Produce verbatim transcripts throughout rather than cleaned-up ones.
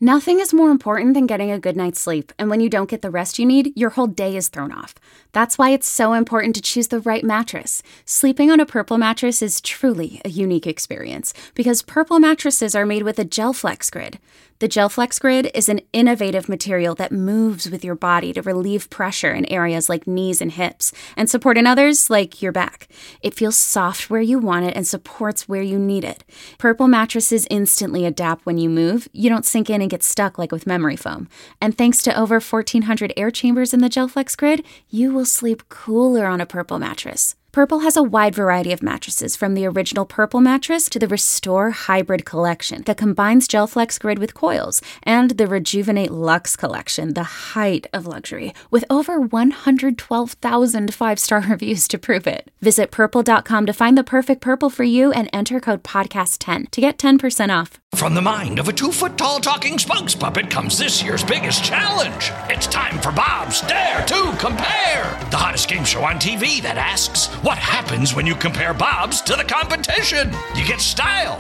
Nothing is more important than getting a good night's sleep, and when you don't get the rest you need, your whole day is thrown off. That's why it's so important to choose the right mattress. Sleeping on a Purple mattress is truly a unique experience, because Purple mattresses are made with a GelFlex Grid. The GelFlex Grid is an innovative material that moves with your body to relieve pressure in areas like knees and hips, and support in others like your back. It feels soft where you want it and supports where you need it. Purple mattresses instantly adapt when you move. You don't sink in and get stuck like with memory foam. And thanks to over fourteen hundred air chambers in the GelFlex Grid, you will sleep cooler on a Purple mattress. Purple has a wide variety of mattresses, from the original Purple mattress to the Restore Hybrid collection that combines GelFlex Grid with coils, and the Rejuvenate Luxe collection, the height of luxury, with over one hundred twelve thousand five-star reviews to prove it. Visit purple dot com to find the perfect Purple for you and enter code podcast ten to get ten percent off. From the mind of a two-foot-tall talking spokes puppet comes this year's biggest challenge. It's time for Bob's Dare to Compare, the hottest game show on T V that asks, what happens when you compare Bob's to the competition? You get style.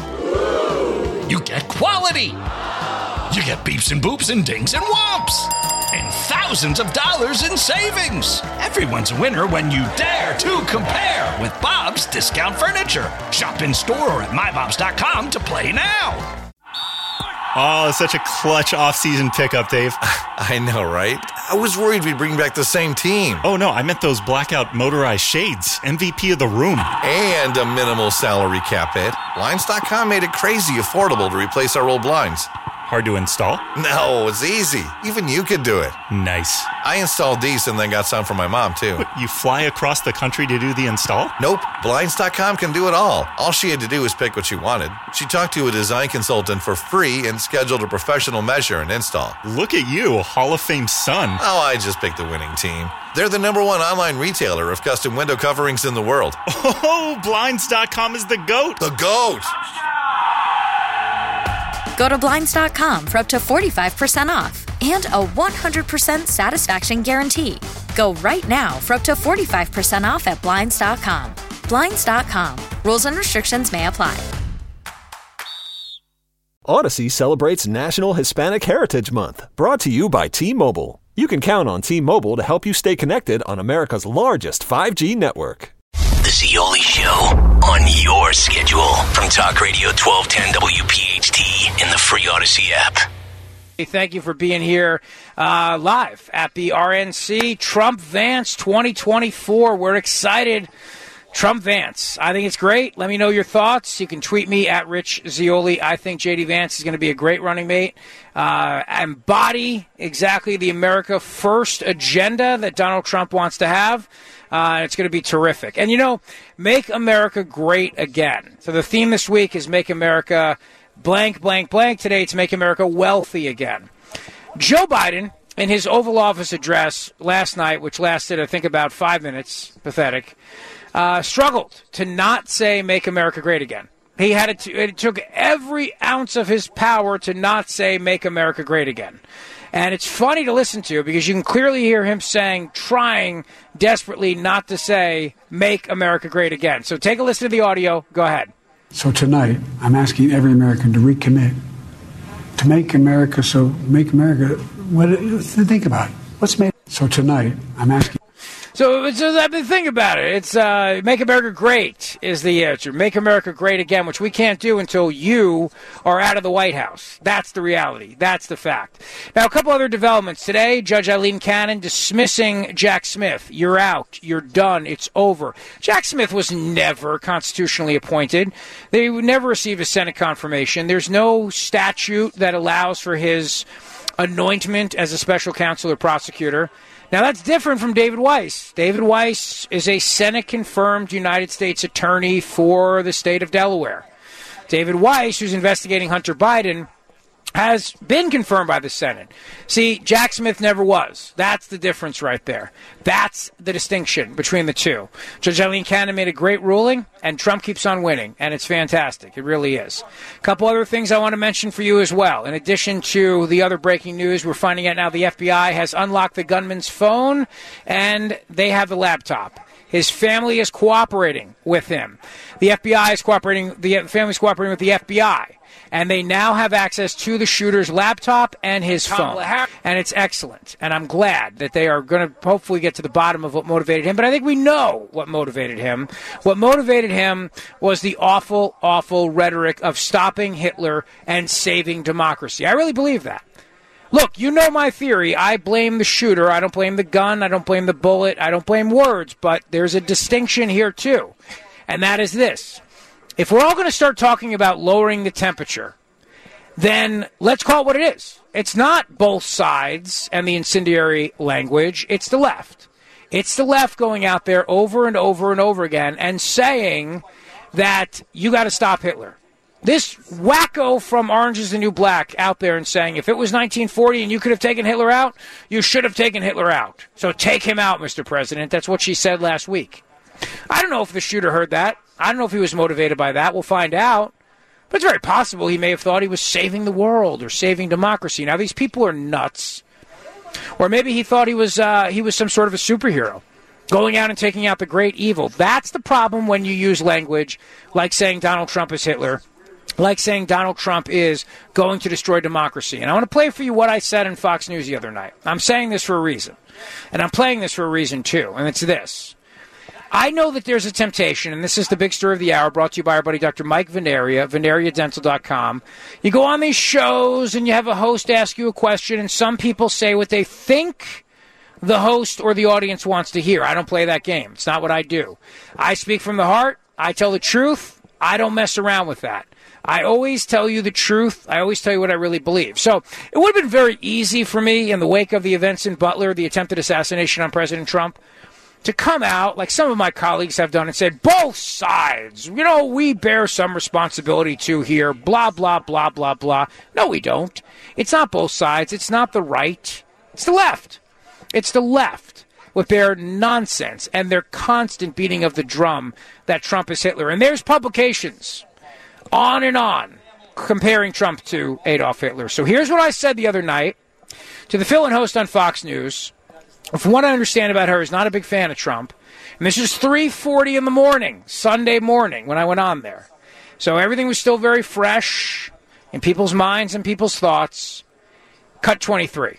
You get quality. You get beeps and boops and dings and whomps. And thousands of dollars in savings. Everyone's a winner when you dare to compare with Bob's Discount Furniture. Shop in store or at my bobs dot com to play now. Oh, such a clutch off-season pickup, Dave. I know, right? I was worried we'd bring back the same team. Oh, no, I meant those blackout motorized shades. M V P of the room. And a minimal salary cap hit. Blinds dot com made it crazy affordable to replace our old blinds. Hard to install? No, it's easy. Even you could do it. Nice. I installed these and then got some for my mom, too. What, you fly across the country to do the install? Nope. Blinds dot com can do it all. All she had to do was pick what she wanted. She talked to a design consultant for free and scheduled a professional measure and install. Look at you, Hall of Fame son. Oh, I just picked the winning team. They're the number one online retailer of custom window coverings in the world. Oh, Blinds dot com is the GOAT. The GOAT! Go to Blinds dot com for up to forty-five percent off and a one hundred percent satisfaction guarantee. Go right now for up to forty-five percent off at Blinds dot com. Blinds dot com. Rules and restrictions may apply. Odyssey celebrates National Hispanic Heritage Month, brought to you by T-Mobile. You can count on T-Mobile to help you stay connected on America's largest five G network. The Zeoli Show on your schedule from Talk Radio twelve ten W P H T in the free Odyssey app. Thank you for being here uh, live at the R N C Trump Vance twenty twenty-four. We're excited. Trump Vance. I think it's great. Let me know your thoughts. You can tweet me at Rich Zeoli. I think J D Vance is going to be a great running mate. Uh, embody exactly the America First agenda that Donald Trump wants to have. Uh, it's going to be terrific. And, you know, make America great again. So the theme this week is make America blank, blank, blank. Today it's make America wealthy again. Joe Biden, in his Oval Office address last night, which lasted, I think, about five minutes, pathetic, uh, struggled to not say make America great again. He had it, it took every ounce of his power to not say make America great again. And it's funny to listen to because you can clearly hear him saying, trying desperately not to say, make America great again. So take a listen to the audio. Go ahead. So tonight, I'm asking every American to recommit to make America, so make America, what, think about it. What's made? So tonight, I'm asking. So, so the thing about it, it's uh, make America great is the answer. Make America great again, which we can't do until you are out of the White House. That's the reality. That's the fact. Now, a couple other developments. Today, Judge Eileen Cannon dismissing Jack Smith. You're out. You're done. It's over. Jack Smith was never constitutionally appointed. They would never receive a Senate confirmation. There's no statute that allows for his anointment as a special counsel or prosecutor. Now, that's different from David Weiss. David Weiss is a Senate-confirmed United States attorney for the state of Delaware. David Weiss, who's investigating Hunter Biden, has been confirmed by the Senate. See, Jack Smith never was. That's the difference right there. That's the distinction between the two. Judge Eileen Cannon made a great ruling, and Trump keeps on winning, and it's fantastic. It really is. A couple other things I want to mention for you as well. In addition to the other breaking news, we're finding out now the F B I has unlocked the gunman's phone, and they have the laptop. His family is cooperating with him. The F B I is cooperating, the family is cooperating with the F B I. And they now have access to the shooter's laptop and his phone. And it's excellent. And I'm glad that they are going to hopefully get to the bottom of what motivated him. But I think we know what motivated him. What motivated him was the awful, awful rhetoric of stopping Hitler and saving democracy. I really believe that. Look, you know my theory. I blame the shooter. I don't blame the gun. I don't blame the bullet. I don't blame words. But there's a distinction here, too. And that is this. If we're all going to start talking about lowering the temperature, then let's call it what it is. It's not both sides and the incendiary language. It's the left. It's the left going out there over and over and over again and saying that you got to stop Hitler. This wacko from Orange is the New Black out there and saying if it was nineteen forty and you could have taken Hitler out, you should have taken Hitler out. So take him out, Mister President. That's what she said last week. I don't know if the shooter heard that. I don't know if he was motivated by that. We'll find out. But it's very possible he may have thought he was saving the world or saving democracy. Now, these people are nuts. Or maybe he thought he was uh, he was some sort of a superhero, going out and taking out the great evil. That's the problem when you use language like saying Donald Trump is Hitler, like saying Donald Trump is going to destroy democracy. And I want to play for you what I said in Fox News the other night. I'm saying this for a reason. And I'm playing this for a reason, too. And it's this. I know that there's a temptation, and this is the big story of the hour, brought to you by our buddy Doctor Mike Veneria, veneria dental dot com. You go on these shows, and you have a host ask you a question, and some people say what they think the host or the audience wants to hear. I don't play that game. It's not what I do. I speak from the heart. I tell the truth. I don't mess around with that. I always tell you the truth. I always tell you what I really believe. So it would have been very easy for me in the wake of the events in Butler, the attempted assassination on President Trump, to come out, like some of my colleagues have done, and said, both sides, you know, we bear some responsibility too here, blah, blah, blah, blah, blah. No, we don't. It's not both sides. It's not the right. It's the left. It's the left with their nonsense and their constant beating of the drum that Trump is Hitler. And there's publications on and on comparing Trump to Adolf Hitler. So here's what I said the other night to the fill-in host on Fox News. From what I understand about her, is not a big fan of Trump. And this is three forty in the morning, Sunday morning, when I went on there. So everything was still very fresh in people's minds and people's thoughts. Cut twenty-three.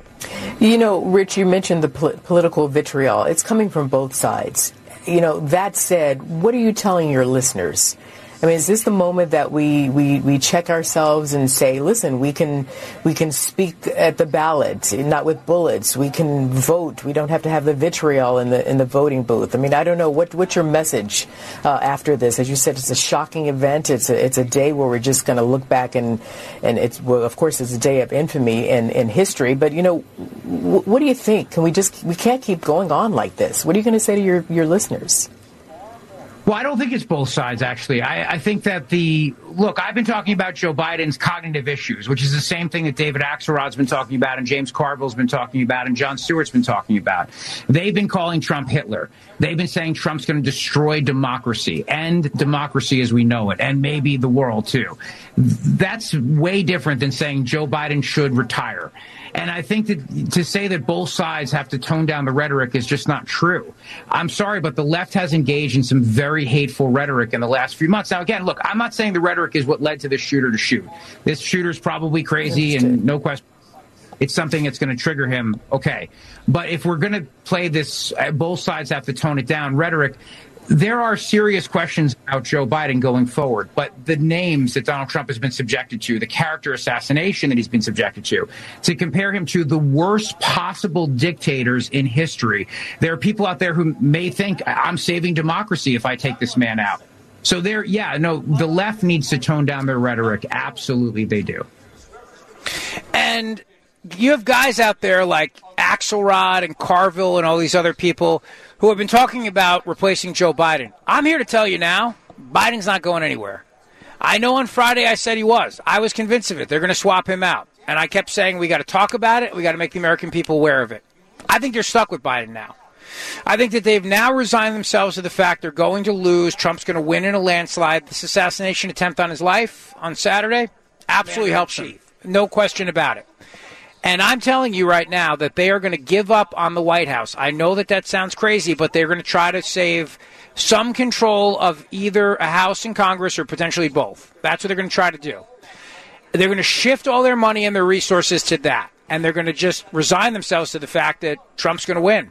You know, Rich, you mentioned the pol- political vitriol. It's coming from both sides. You know, that said, what are you telling your listeners? I mean, is this the moment that we, we, we check ourselves and say, listen, we can we can speak at the ballot, not with bullets. We can vote. We don't have to have the vitriol in the in the voting booth. I mean, I don't know. What what's your message uh, after this? As you said, it's a shocking event. It's a, it's a day where we're just going to look back and, and it's, well, of course, it's a day of infamy in, in history. But, you know, w- what do you think? Can we just, we can't keep going on like this. What are you going to say to your, your listeners? Well, I don't think it's both sides, actually. I, I think that the – look, I've been talking about Joe Biden's cognitive issues, which is the same thing that David Axelrod's been talking about and James Carville's been talking about and Jon Stewart's been talking about. They've been calling Trump Hitler. They've been saying Trump's going to destroy democracy, end democracy as we know it, and maybe the world, too. That's way different than saying Joe Biden should retire. And I think that to say that both sides have to tone down the rhetoric is just not true. I'm sorry, but the left has engaged in some very hateful rhetoric in the last few months. Now, again, look, I'm not saying the rhetoric is what led to this shooter to shoot. This shooter's probably crazy and no question. It's something that's going to trigger him. Okay. But if we're going to play this, uh, both sides have to tone it down rhetoric. There are serious questions about Joe Biden going forward, but the names that Donald Trump has been subjected to, the character assassination that he's been subjected to, to compare him to the worst possible dictators in history, there are people out there who may think I'm saving democracy if I take this man out. So there, yeah, no, the left needs to tone down their rhetoric. Absolutely, they do. And you have guys out there like Axelrod and Carville and all these other people who have been talking about replacing Joe Biden. I'm here to tell you now, Biden's not going anywhere. I know on Friday I said he was. I was convinced of it. They're going to swap him out. And I kept saying we got to talk about it. We got to make the American people aware of it. I think they're stuck with Biden now. I think that they've now resigned themselves to the fact they're going to lose. Trump's going to win in a landslide. This assassination attempt on his life on Saturday absolutely helps him. No question about it. And I'm telling you right now that they are going to give up on the White House. I know that that sounds crazy, but they're going to try to save some control of either a House and Congress or potentially both. That's what they're going to try to do. They're going to shift all their money and their resources to that. And they're going to just resign themselves to the fact that Trump's going to win.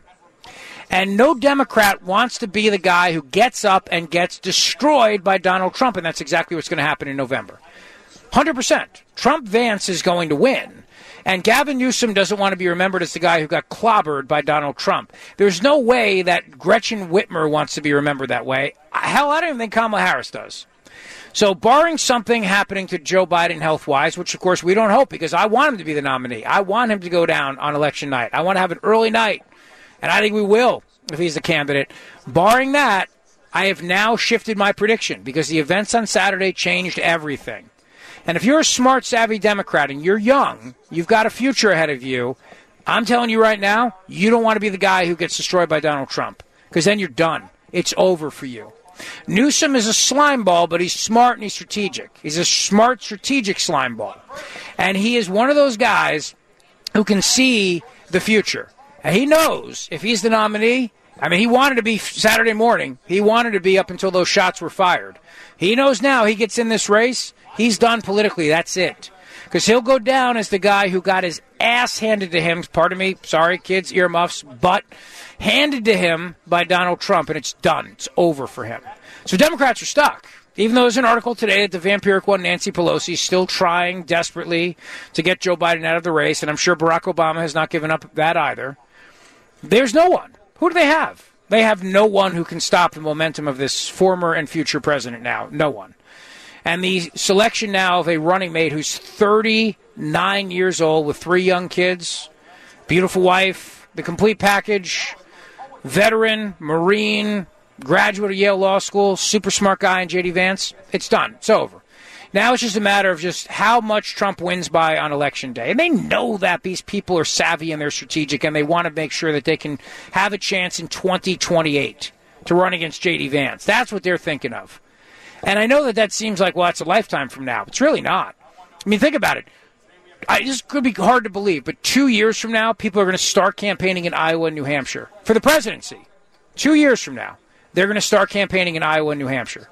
And no Democrat wants to be the guy who gets up and gets destroyed by Donald Trump. And that's exactly what's going to happen in November. one hundred percent. Trump Vance is going to win. And Gavin Newsom doesn't want to be remembered as the guy who got clobbered by Donald Trump. There's no way that Gretchen Whitmer wants to be remembered that way. Hell, I don't even think Kamala Harris does. So barring something happening to Joe Biden health-wise, which, of course, we don't hope because I want him to be the nominee. I want him to go down on election night. I want to have an early night, and I think we will if he's the candidate. Barring that, I have now shifted my prediction because the events on Saturday changed everything. And if you're a smart, savvy Democrat and you're young, you've got a future ahead of you, I'm telling you right now, you don't want to be the guy who gets destroyed by Donald Trump because then you're done. It's over for you. Newsom is a slime ball, but he's smart and he's strategic. He's a smart, strategic slime ball. And he is one of those guys who can see the future. And he knows if he's the nominee, I mean, he wanted to be Saturday morning. He wanted to be up until those shots were fired. He knows now he gets in this race, he's done politically. That's it. Because he'll go down as the guy who got his ass handed to him, pardon me, sorry, kids, earmuffs, but handed to him by Donald Trump, and it's done. It's over for him. So Democrats are stuck. Even though there's an article today that the vampiric one, Nancy Pelosi, is still trying desperately to get Joe Biden out of the race, and I'm sure Barack Obama has not given up that either. There's no one. Who do they have? They have no one who can stop the momentum of this former and future president now. No one. And the selection now of a running mate who's thirty-nine years old with three young kids, beautiful wife, the complete package, veteran, Marine, graduate of Yale Law School, super smart guy in J D Vance, it's done. It's over. Now it's just a matter of just how much Trump wins by on Election Day. And they know that these people are savvy and they're strategic, and they want to make sure that they can have a chance in twenty twenty-eight to run against J D Vance. That's what they're thinking of. And I know that that seems like, well, it's a lifetime from now. It's really not. I mean, think about it. I, this could be hard to believe, but two years from now, people are going to start campaigning in Iowa and New Hampshire for the presidency. Two years from now, they're going to start campaigning in Iowa and New Hampshire.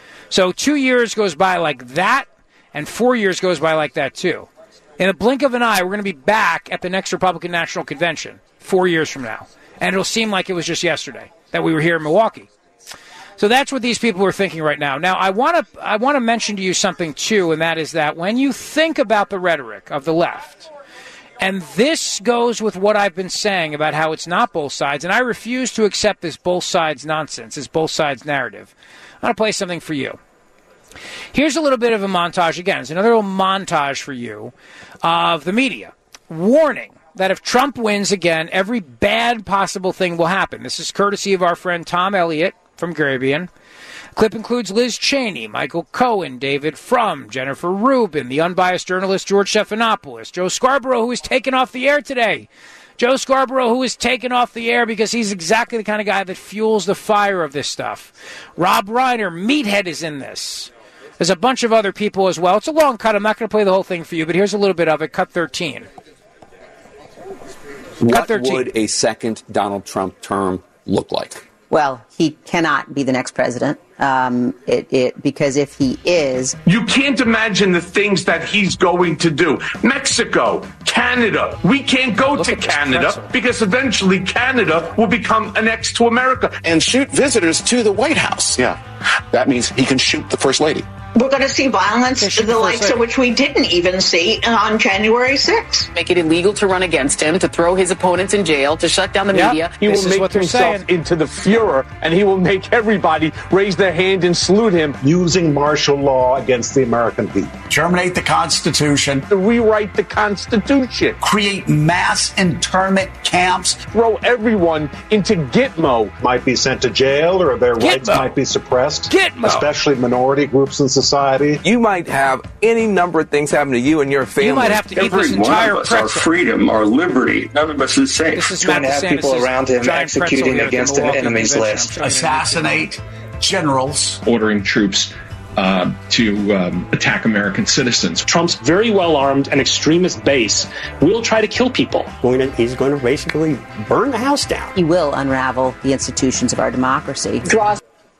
So two years goes by like that, and four years goes by like that, too. In a blink of an eye, we're going to be back at the next Republican National Convention four years from now. And it'll seem like it was just yesterday that we were here in Milwaukee. So that's what these people are thinking right now. Now, I want to I want to mention to you something, too, and that is that when you think about the rhetoric of the left, and this goes with what I've been saying about how it's not both sides, and I refuse to accept this both sides nonsense, this both sides narrative. I'm going to play something for you. Here's a little bit of a montage. Again, it's another little montage for you of the media. Warning that if Trump wins again, every bad possible thing will happen. This is courtesy of our friend Tom Elliott from Grabien. Clip includes Liz Cheney, Michael Cohen, David Frum, Jennifer Rubin, the unbiased journalist George Stephanopoulos, Joe Scarborough, who was taken off the air today. Joe Scarborough, who was taken off the air because he's exactly the kind of guy that fuels the fire of this stuff. Rob Reiner, Meathead, is in this. There's a bunch of other people as well. It's a long cut. I'm not going to play the whole thing for you, but here's a little bit of it. Cut thirteen. What cut thirteen. Would a second Donald Trump term look like? Well, he cannot be the next president um, it, it, because if he is... You can't imagine the things that he's going to do. Mexico, Canada. We can't go Look to Canada because eventually Canada will become annexed to America. And shoot visitors to the White House. Yeah, that means he can shoot the First Lady. We're going to see violence, the likes of which we didn't even see on January sixth. Make it illegal to run against him, to throw his opponents in jail, to shut down the yep. media. He this will make himself saying. into the Fuhrer, and he will make everybody raise their hand and salute him. Using martial law against the American people. Terminate the Constitution. To rewrite the Constitution. Create mass internment camps. Throw everyone into Gitmo. Might be sent to jail, or their Gitmo. rights might be suppressed. Gitmo. Especially minority groups in society. Society. You might have any number of things happen to you and your family. You might have to eat Every this entire one of us, pretzel. our freedom, our liberty, none of us is safe. This is going Matt to have DeSantis' people around him executing against an enemy's list. Assassinate generals. Ordering troops uh, to um, attack American citizens. Trump's very well-armed and extremist base will try to kill people. He's going to basically burn the house down. He will unravel the institutions of our democracy. Draws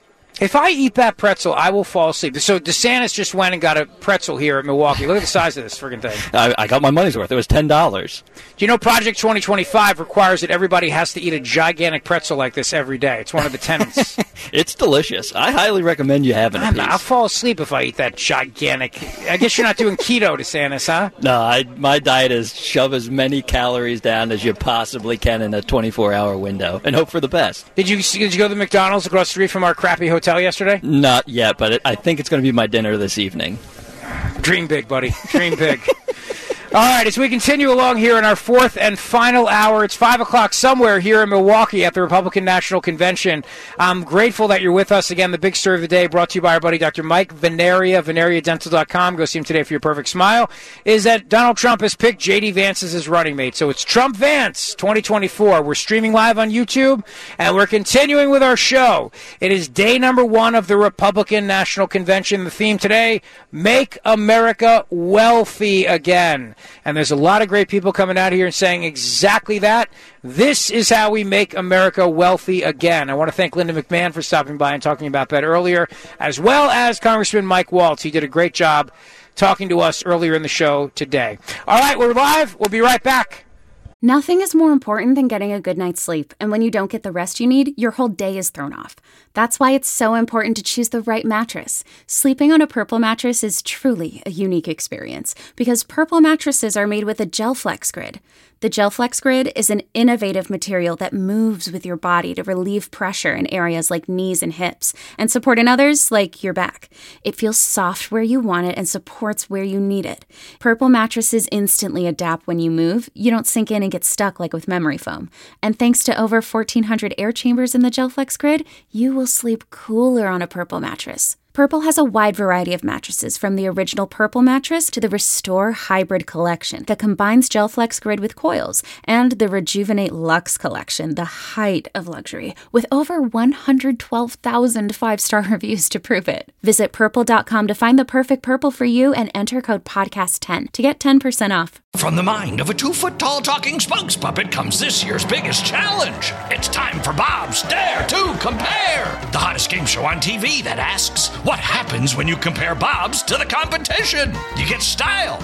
If I eat that pretzel, I will fall asleep. So DeSantis just went and got a pretzel here at Milwaukee. Look at the size of this friggin' thing. I, I got my money's worth. It was ten dollars. Do you know Project twenty twenty-five requires that everybody has to eat a gigantic pretzel like this every day? It's one of the tenets. It's delicious. I highly recommend you having a I'm, piece. I'll fall asleep if I eat that gigantic. I guess you're not doing keto, DeSantis, huh? No, I, my diet is shove as many calories down as you possibly can in a twenty-four hour window and hope for the best. Did you did you go to the McDonald's across the street from our crappy hotel yesterday? Not yet, but it, I think it's going to be my dinner this evening. Dream big, buddy. Dream big. All right, as we continue along here in our fourth and final hour, it's five o'clock somewhere here in Milwaukee at the Republican National Convention. I'm grateful that you're with us. Again, the big story of the day, brought to you by our buddy Doctor Mike Veneria, veneria dental dot com. Go see him today for your perfect smile, is that Donald Trump has picked J D Vance as his running mate. So it's Trump Vance twenty twenty-four. We're streaming live on YouTube, and we're continuing with our show. It is day number one of the Republican National Convention. The theme today, Make America Wealthy Again. And there's a lot of great people coming out here and saying exactly that. This is how we make America wealthy again. I want to thank Linda McMahon for stopping by and talking about that earlier, as well as Congressman Mike Waltz. He did a great job talking to us earlier in the show today. All right, we're live. We'll be right back. Nothing is more important than getting a good night's sleep, and when you don't get the rest you need, your whole day is thrown off. That's why it's so important to choose the right mattress. Sleeping on a Purple mattress is truly a unique experience, because Purple mattresses are made with a GelFlex Grid. The GelFlex Grid is an innovative material that moves with your body to relieve pressure in areas like knees and hips, and support in others like your back. It feels soft where you want it and supports where you need it. Purple mattresses instantly adapt when you move. You don't sink in and get stuck like with memory foam. And thanks to over fourteen hundred air chambers in the GelFlex Grid, you will sleep cooler on a Purple mattress. Purple has a wide variety of mattresses, from the original Purple mattress to the Restore Hybrid collection that combines GelFlex Grid with coils, and the Rejuvenate Luxe collection, the height of luxury, with over one hundred twelve thousand five-star reviews to prove it. Visit purple dot com to find the perfect Purple for you and enter code podcast ten to get ten percent off. From the mind of a two-foot-tall talking spokes puppet comes this year's biggest challenge. It's time for Bob's Dare to Compare, the hottest game show on T V that asks, what happens when you compare Bob's to the competition? You get style.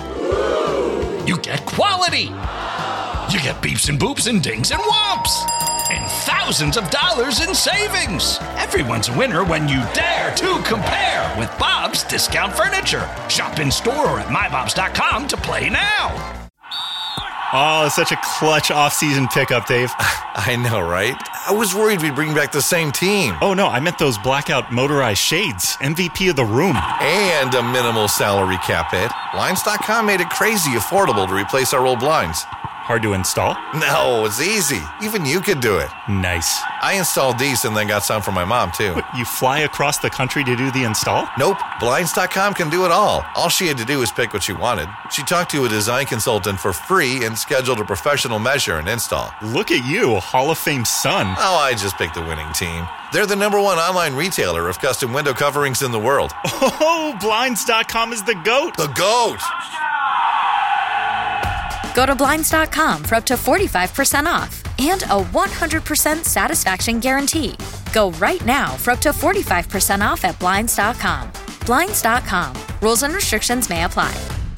You get quality. You get beeps and boops and dings and whomps. And thousands of dollars in savings. Everyone's a winner when you dare to compare with Bob's Discount Furniture. Shop in store or at my bobs dot com to play now. Oh, such a clutch off-season pickup, Dave. I know, right? I was worried we'd bring back the same team. Oh, no, I meant those blackout motorized shades. M V P of the room. And a minimal salary cap hit. Blinds dot com made it crazy affordable to replace our old blinds. Hard to install? No, it's easy. Even you could do it. Nice. I installed these and then got some for my mom, too. What, you fly across the country to do the install? Nope. Blinds dot com can do it all. All she had to do was pick what she wanted. She talked to a design consultant for free and scheduled a professional measure and install. Look at you, a Hall of Fame son. Oh, I just picked the winning team. They're the number one online retailer of custom window coverings in the world. Oh, Blinds dot com is the GOAT. The GOAT! Go to Blinds dot com for up to forty-five percent off and a one hundred percent satisfaction guarantee. Go right now for up to forty-five percent off at Blinds dot com. Blinds dot com. Rules and restrictions may apply.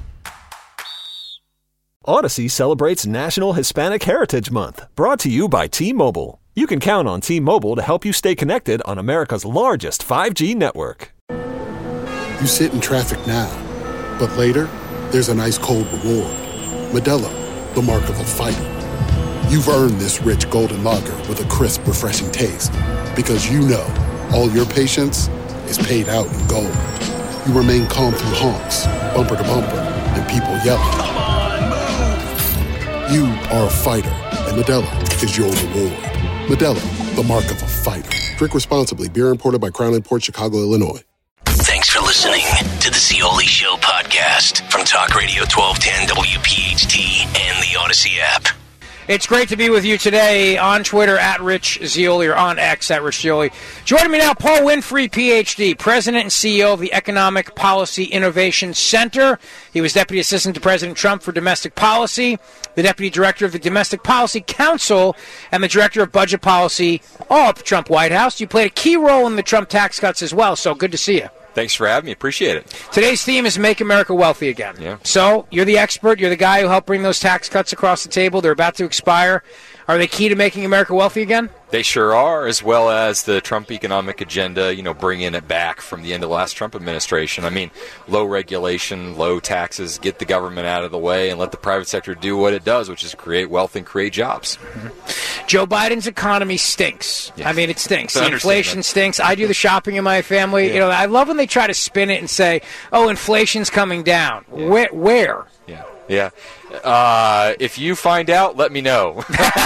Odyssey celebrates National Hispanic Heritage Month, brought to you by T-Mobile. You can count on T-Mobile to help you stay connected on America's largest five G network. You sit in traffic now, but later, there's an ice-cold reward. Modelo, the mark of a fighter. You've earned this rich golden lager with a crisp, refreshing taste. Because you know, all your patience is paid out in gold. You remain calm through honks, bumper to bumper, and people yelling. Come on, move! You are a fighter, and Modelo is your reward. Modelo, the mark of a fighter. Drink responsibly. Beer imported by Crown Imports, Chicago, Illinois. Thanks for listening to the Zeoli Show podcast from Talk Radio twelve ten W P H T and the Odyssey app. It's great to be with you today on Twitter at Rich Zeoli or on X at Rich Zeoli. Joining me now, Paul Winfrey, P H D, President and C E O of the Economic Policy Innovation Center. He was Deputy Assistant to President Trump for Domestic Policy, the Deputy Director of the Domestic Policy Council, and the Director of Budget Policy, all at the Trump White House. You played a key role in the Trump tax cuts as well, so good to see you. Thanks for having me. Appreciate it. Today's theme is Make America Wealthy Again. Yeah. So you're the expert. You're the guy who helped bring those tax cuts across the table. They're about to expire. Are they key to making America wealthy again? They sure are, as well as the Trump economic agenda, you know, bringing it back from the end of the last Trump administration. I mean, low regulation, low taxes, get the government out of the way, and let the private sector do what it does, which is create wealth and create jobs. Mm-hmm. Joe Biden's economy stinks. Yeah. I mean, it stinks. The inflation stinks. I do the shopping in my family. Yeah. You know, I love when they try to spin it and say, oh, inflation's coming down. Yeah. Where? Where? Yeah. Yeah. Uh, if you find out, let me know.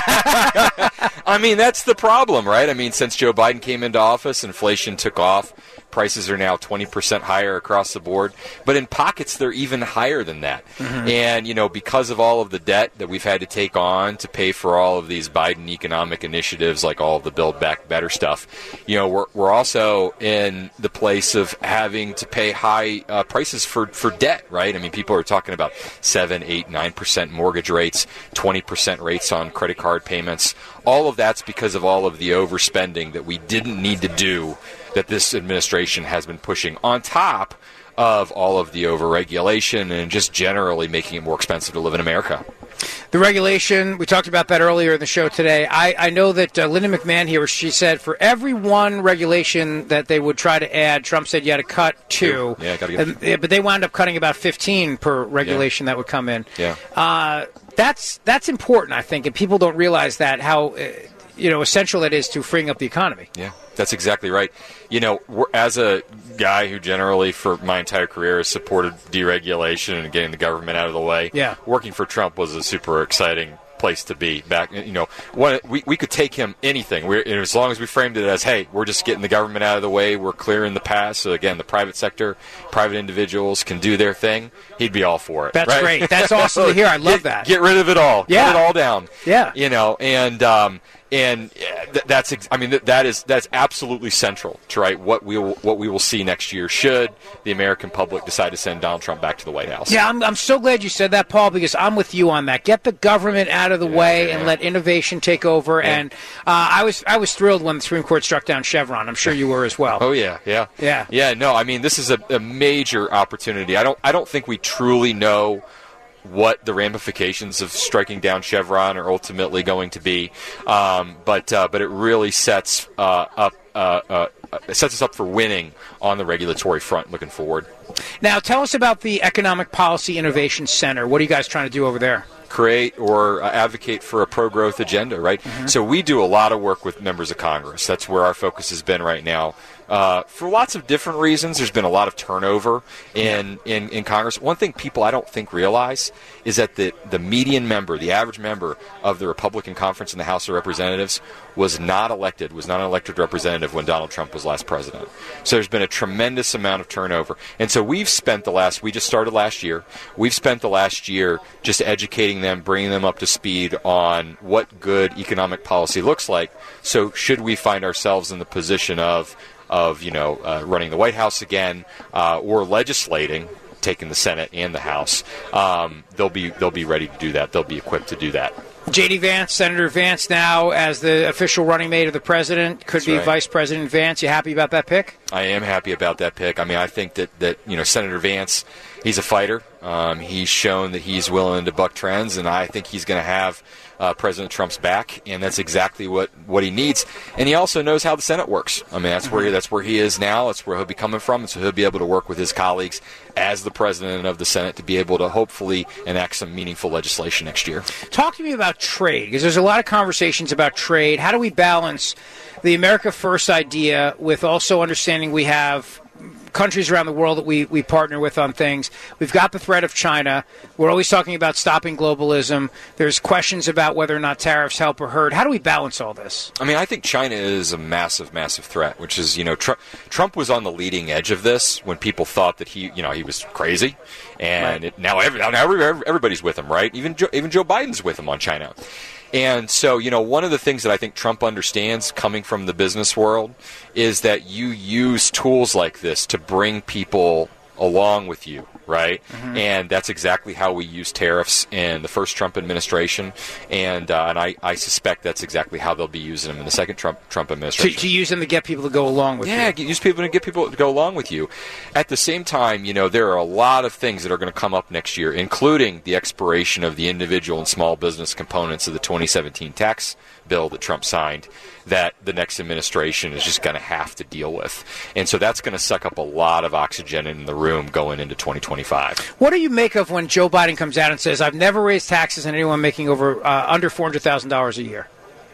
I mean, that's the problem, right? I mean, since Joe Biden came into office, inflation took off. Prices are now twenty percent higher across the board. But in pockets, they're even higher than that. Mm-hmm. And, you know, because of all of the debt that we've had to take on to pay for all of these Biden economic initiatives, like all of the Build Back Better stuff, you know, we're, we're also in the place of having to pay high uh, prices for, for debt, right? I mean, people are talking about seven, eight, nine percent mortgage rates, twenty percent rates on credit card payments. All of that's because of all of the overspending that we didn't need to do, that this administration has been pushing, on top of all of the overregulation and just generally making it more expensive to live in America. The regulation, we talked about that earlier in the show today. I, I know that uh, Linda McMahon here, she said for every one regulation that they would try to add, Trump said you had to cut two. Yeah, gotta get and, yeah, but they wound up cutting about fifteen per regulation yeah. that would come in. Yeah. Uh, that's that's important, I think, and people don't realize that, how uh, you know essential that is to freeing up the economy. Yeah. That's exactly right. You know, we're, as a guy who generally for my entire career has supported deregulation and getting the government out of the way, yeah. working for Trump was a super exciting place to be. Back, you know, one, we we could take him anything. We're, you know, as long as we framed it as, hey, we're just getting the government out of the way, we're clearing the path. So again, the private sector, private individuals can do their thing. He'd be all for it. That's right? great. That's awesome to hear. I love get, that. Get rid of it all. Yeah. Cut it all down. Yeah. You know, and. Um, And th- that's, ex- I mean, th- that is that's absolutely central to right what we will what we will see next year. Should the American public decide to send Donald Trump back to the White House? Yeah, I'm I'm so glad you said that, Paul, because I'm with you on that. Get the government out of the yeah, way yeah. and let innovation take over. Yeah. And uh, I was I was thrilled when the Supreme Court struck down Chevron. I'm sure you were as well. Oh yeah, yeah, yeah, yeah. No, I mean, this is a, a major opportunity. I don't I don't think we truly know what the ramifications of striking down Chevron are ultimately going to be, um, but uh, but it really sets uh, up uh, uh, sets us up for winning on the regulatory front looking forward. Now, tell us about the Economic Policy Innovation Center. What are you guys trying to do over there? Create or uh, advocate for a pro-growth agenda, right? Mm-hmm. So we do a lot of work with members of Congress. That's where our focus has been right now. Uh, for lots of different reasons, there's been a lot of turnover in, in, in Congress. One thing people I don't think realize is that the, the median member, the average member of the Republican conference in the House of Representatives was not elected, was not an elected representative when Donald Trump was last president. So there's been a tremendous amount of turnover. And so we've spent the last, we just started last year, we've spent the last year just educating them, bringing them up to speed on what good economic policy looks like. So should we find ourselves in the position of of, you know, uh, running the White House again, uh, or legislating, taking the Senate and the House, um, they'll be they'll be ready to do that. They'll be equipped to do that. J D. Vance, Senator Vance, now as the official running mate of the president, could That's be right. Vice President Vance. You happy about that pick? I am happy about that pick. I mean, I think that, that you know, Senator Vance, he's a fighter. Um, he's shown that he's willing to buck trends, and I think he's going to have uh, President Trump's back, and that's exactly what, what he needs. And he also knows how the Senate works. I mean, that's where that's where he is now. That's where he'll be coming from, and so he'll be able to work with his colleagues as the president of the Senate to be able to hopefully enact some meaningful legislation next year. Talk to me about trade, because there's a lot of conversations about trade. How do we balance the America First idea with also understanding we have countries around the world that we, we partner with on things? We've got the threat of China. We're always talking about stopping globalism. There's questions about whether or not tariffs help or hurt. How do we balance all this? I mean, I think China is a massive, massive threat, which is, you know, Trump, Trump was on the leading edge of this when people thought that he, you know, he was crazy. And right. it, now, every, now every, everybody's with him, right? Even Joe, even Joe Biden's with him on China. And so, you know, one of the things that I think Trump understands coming from the business world is that you use tools like this to bring people along with you, right? Mm-hmm. And that's exactly how we use tariffs in the first Trump administration, and uh, and I, I suspect that's exactly how they'll be using them in the second Trump Trump administration. To, to use them to get people to go along with yeah, you. Yeah, use people to get people to go along with you. At the same time, you know, there are a lot of things that are going to come up next year, including the expiration of the individual and small business components of the twenty seventeen tax bill that Trump signed, that the next administration is just going to have to deal with. And so that's going to suck up a lot of oxygen in the room going into twenty twenty-five. What do you make of when Joe Biden comes out and says, I've never raised taxes on anyone making over uh, under four hundred thousand dollars a year?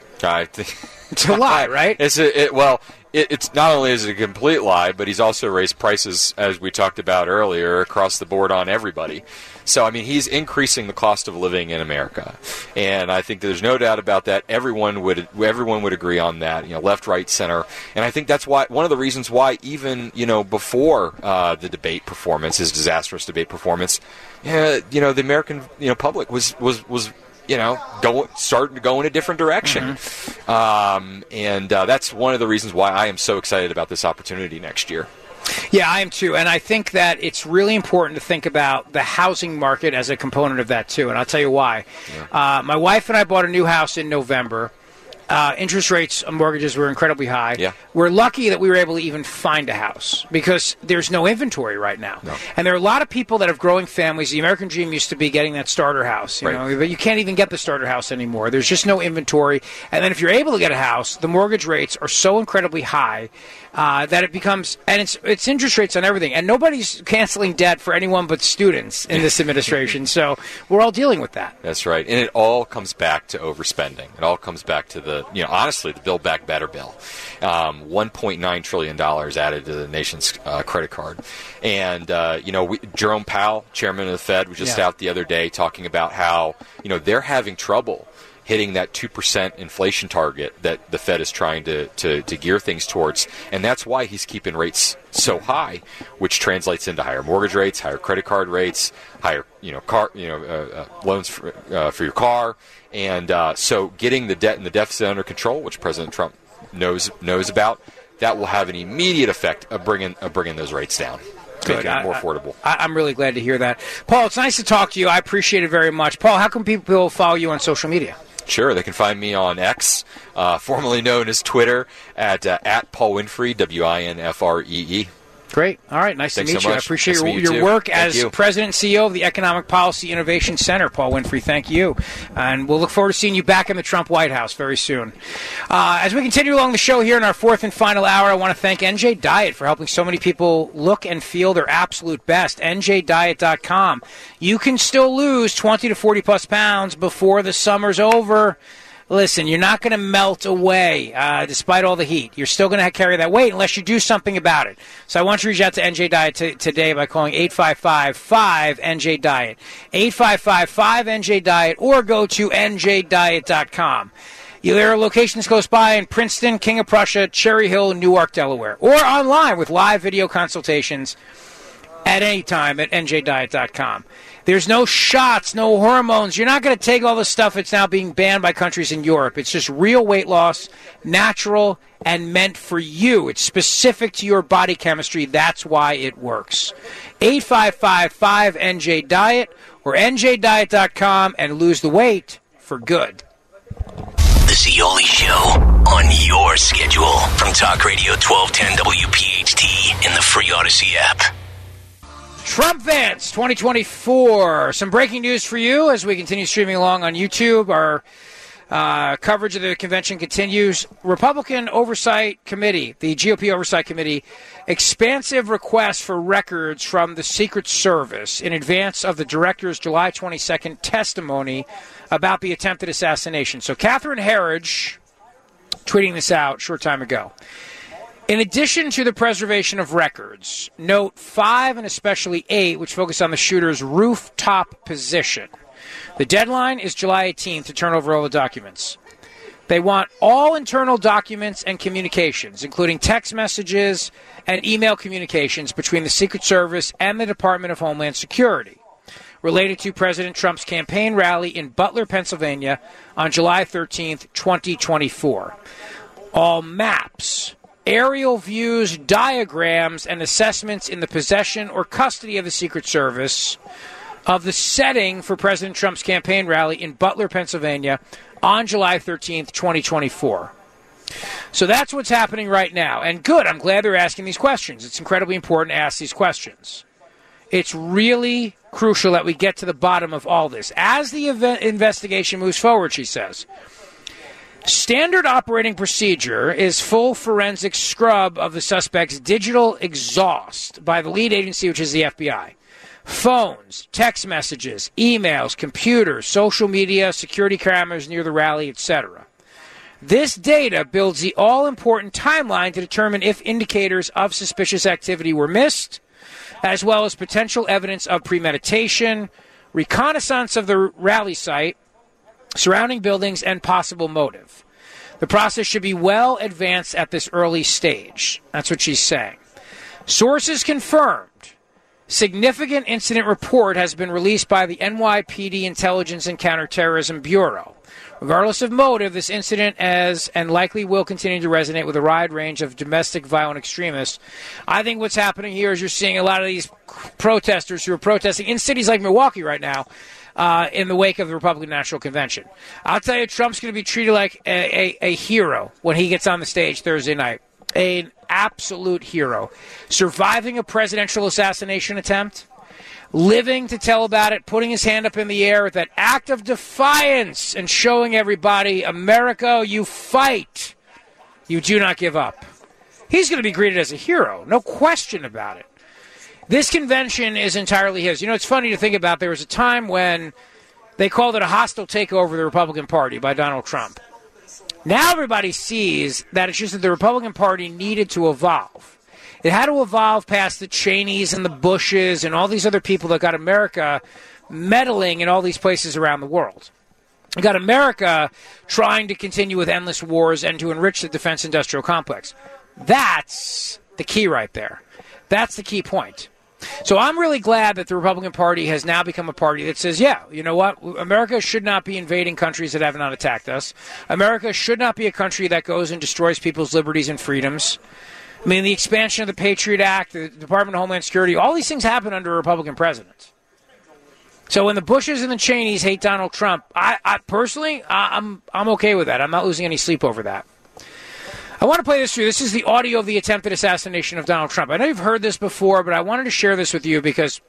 I think it's a lie, right? It's a, it, well, it, it's not only is it a complete lie, but he's also raised prices, as we talked about earlier, across the board on everybody. So, I mean, he's increasing the cost of living in America, and I think there's no doubt about that. Everyone would everyone would agree on that, you know, left, right, center, and I think that's why one of the reasons why even you know before uh, the debate performance, his disastrous debate performance, uh, you know, the American you know public was was was. you know, go, starting to go in a different direction. Mm-hmm. Um, and uh, that's one of the reasons why I am so excited about this opportunity next year. Yeah, I am too. And I think that it's really important to think about the housing market as a component of that too. And I'll tell you why. Yeah. Uh, my wife and I bought a new house in November. Uh, interest rates on mortgages were incredibly high. Yeah. We're lucky that we were able to even find a house because there's no inventory right now. No. And there are a lot of people that have growing families. The American dream used to be getting that starter house, you right. know, but you can't even get the starter house anymore. There's just no inventory. And then if you're able to get a house, the mortgage rates are so incredibly high uh, that it becomes, and it's it's interest rates on everything. And nobody's canceling debt for anyone but students in this administration. So we're all dealing with that. That's right. And it all comes back to overspending. It all comes back to the You know, honestly, the Build Back Better bill, um, one point nine trillion dollars added to the nation's uh, credit card, and uh, you know, we, Jerome Powell, chairman of the Fed, was just yeah. out the other day talking about how you know they're having trouble hitting that two percent inflation target that the Fed is trying to, to, to gear things towards, and that's why he's keeping rates so high, which translates into higher mortgage rates, higher credit card rates, higher you know car you know uh, uh, loans for, uh, for your car. And uh, so getting the debt and the deficit under control, which President Trump knows knows about, that will have an immediate effect of bringing of bringing those rates down, making it more affordable. I, I'm really glad to hear that. Paul, it's nice to talk to you. I appreciate it very much. Paul, how can people follow you on social media? Sure, they can find me on X, uh, formerly known as Twitter, at uh, at Paul Winfrey, W I N F R E E. Great. All right. Nice Thanks to meet so you. much. I appreciate nice your, you your too. work Thank as you. President and C E O of the Economic Policy Innovation Center, Paul Winfrey. Thank you. And we'll look forward to seeing you back in the Trump White House very soon. Uh, as we continue along the show here in our fourth and final hour, I want to thank N J Diet for helping so many people look and feel their absolute best. N J diet dot com. You can still lose twenty to forty plus pounds before the summer's over. Listen, you're not going to melt away uh, despite all the heat. You're still going to carry that weight unless you do something about it. So I want you to reach out to N J Diet t- today by calling eight five five, five N J Diet, eight five five, five N J Diet, or go to N J diet dot com. There are locations close by in Princeton, King of Prussia, Cherry Hill, Newark, Delaware, or online with live video consultations at any time at N J diet dot com. There's no shots, no hormones. You're not going to take all the stuff that's now being banned by countries in Europe. It's just real weight loss, natural, and meant for you. It's specific to your body chemistry. That's why it works. eight five five, five N J Diet or N J diet dot com and lose the weight for good. The Zeoli Show on your schedule from Talk Radio twelve ten W P H T in the free Odyssey app. Trump Vance twenty twenty-four. Some breaking news for you as we continue streaming along on YouTube. Our uh, coverage of the convention continues. Republican Oversight Committee, the G O P Oversight Committee, expansive request for records from the Secret Service in advance of the director's July twenty-second testimony about the attempted assassination. So Catherine Herridge tweeting this out a short time ago. In addition to the preservation of records, note five and especially eight, which focus on the shooter's rooftop position. The deadline is July eighteenth to turn over all the documents. They want all internal documents and communications, including text messages and email communications between the Secret Service and the Department of Homeland Security. related to President Trump's campaign rally in Butler, Pennsylvania on July thirteenth, twenty twenty-four. All maps, aerial views, diagrams, and assessments in the possession or custody of the Secret Service of the setting for President Trump's campaign rally in Butler, Pennsylvania on July thirteenth, twenty twenty-four. So that's what's happening right now. And good, I'm glad they're asking these questions. It's incredibly important to ask these questions. It's really crucial that we get to the bottom of all this. As the event investigation moves forward, she says, standard operating procedure is full forensic scrub of the suspect's digital exhaust by the lead agency, which is the F B I. Phones, text messages, emails, computers, social media, security cameras near the rally, et cetera. This data builds the all-important timeline to determine if indicators of suspicious activity were missed, as well as potential evidence of premeditation, reconnaissance of the rally site, surrounding buildings, and possible motive. The process should be well advanced at this early stage. That's what she's saying. Sources confirmed. Significant incident report has been released by the N Y P D Intelligence and Counterterrorism Bureau. Regardless of motive, this incident has and likely will continue to resonate with a wide range of domestic violent extremists. I think what's happening here is you're seeing a lot of these protesters who are protesting in cities like Milwaukee right now uh, in the wake of the Republican National Convention. I'll tell you, Trump's going to be treated like a, a, a hero when he gets on the stage Thursday night. An absolute hero. Surviving a presidential assassination attempt, living to tell about it, putting his hand up in the air with that act of defiance and showing everybody, America, you fight. You do not give up. He's going to be greeted as a hero, no question about it. This convention is entirely his. You know, it's funny to think about. There was a time when they called it a hostile takeover of the Republican Party by Donald Trump. Now everybody sees that it's just that the Republican Party needed to evolve. It had to evolve past the Cheneys and the Bushes and all these other people that got America meddling in all these places around the world. It got America trying to continue with endless wars and to enrich the defense industrial complex. That's the key right there. That's the key point. So I'm really glad that the Republican Party has now become a party that says, yeah, you know what? America should not be invading countries that have not attacked us. America should not be a country that goes and destroys people's liberties and freedoms. I mean, the expansion of the Patriot Act, the Department of Homeland Security, all these things happen under a Republican president. So when the Bushes and the Cheneys hate Donald Trump, I, I personally, I, I'm I'm okay with that. I'm not losing any sleep over that. I want to play this for you. This is the audio of the attempted assassination of Donald Trump. I know you've heard this before, but I wanted to share this with you because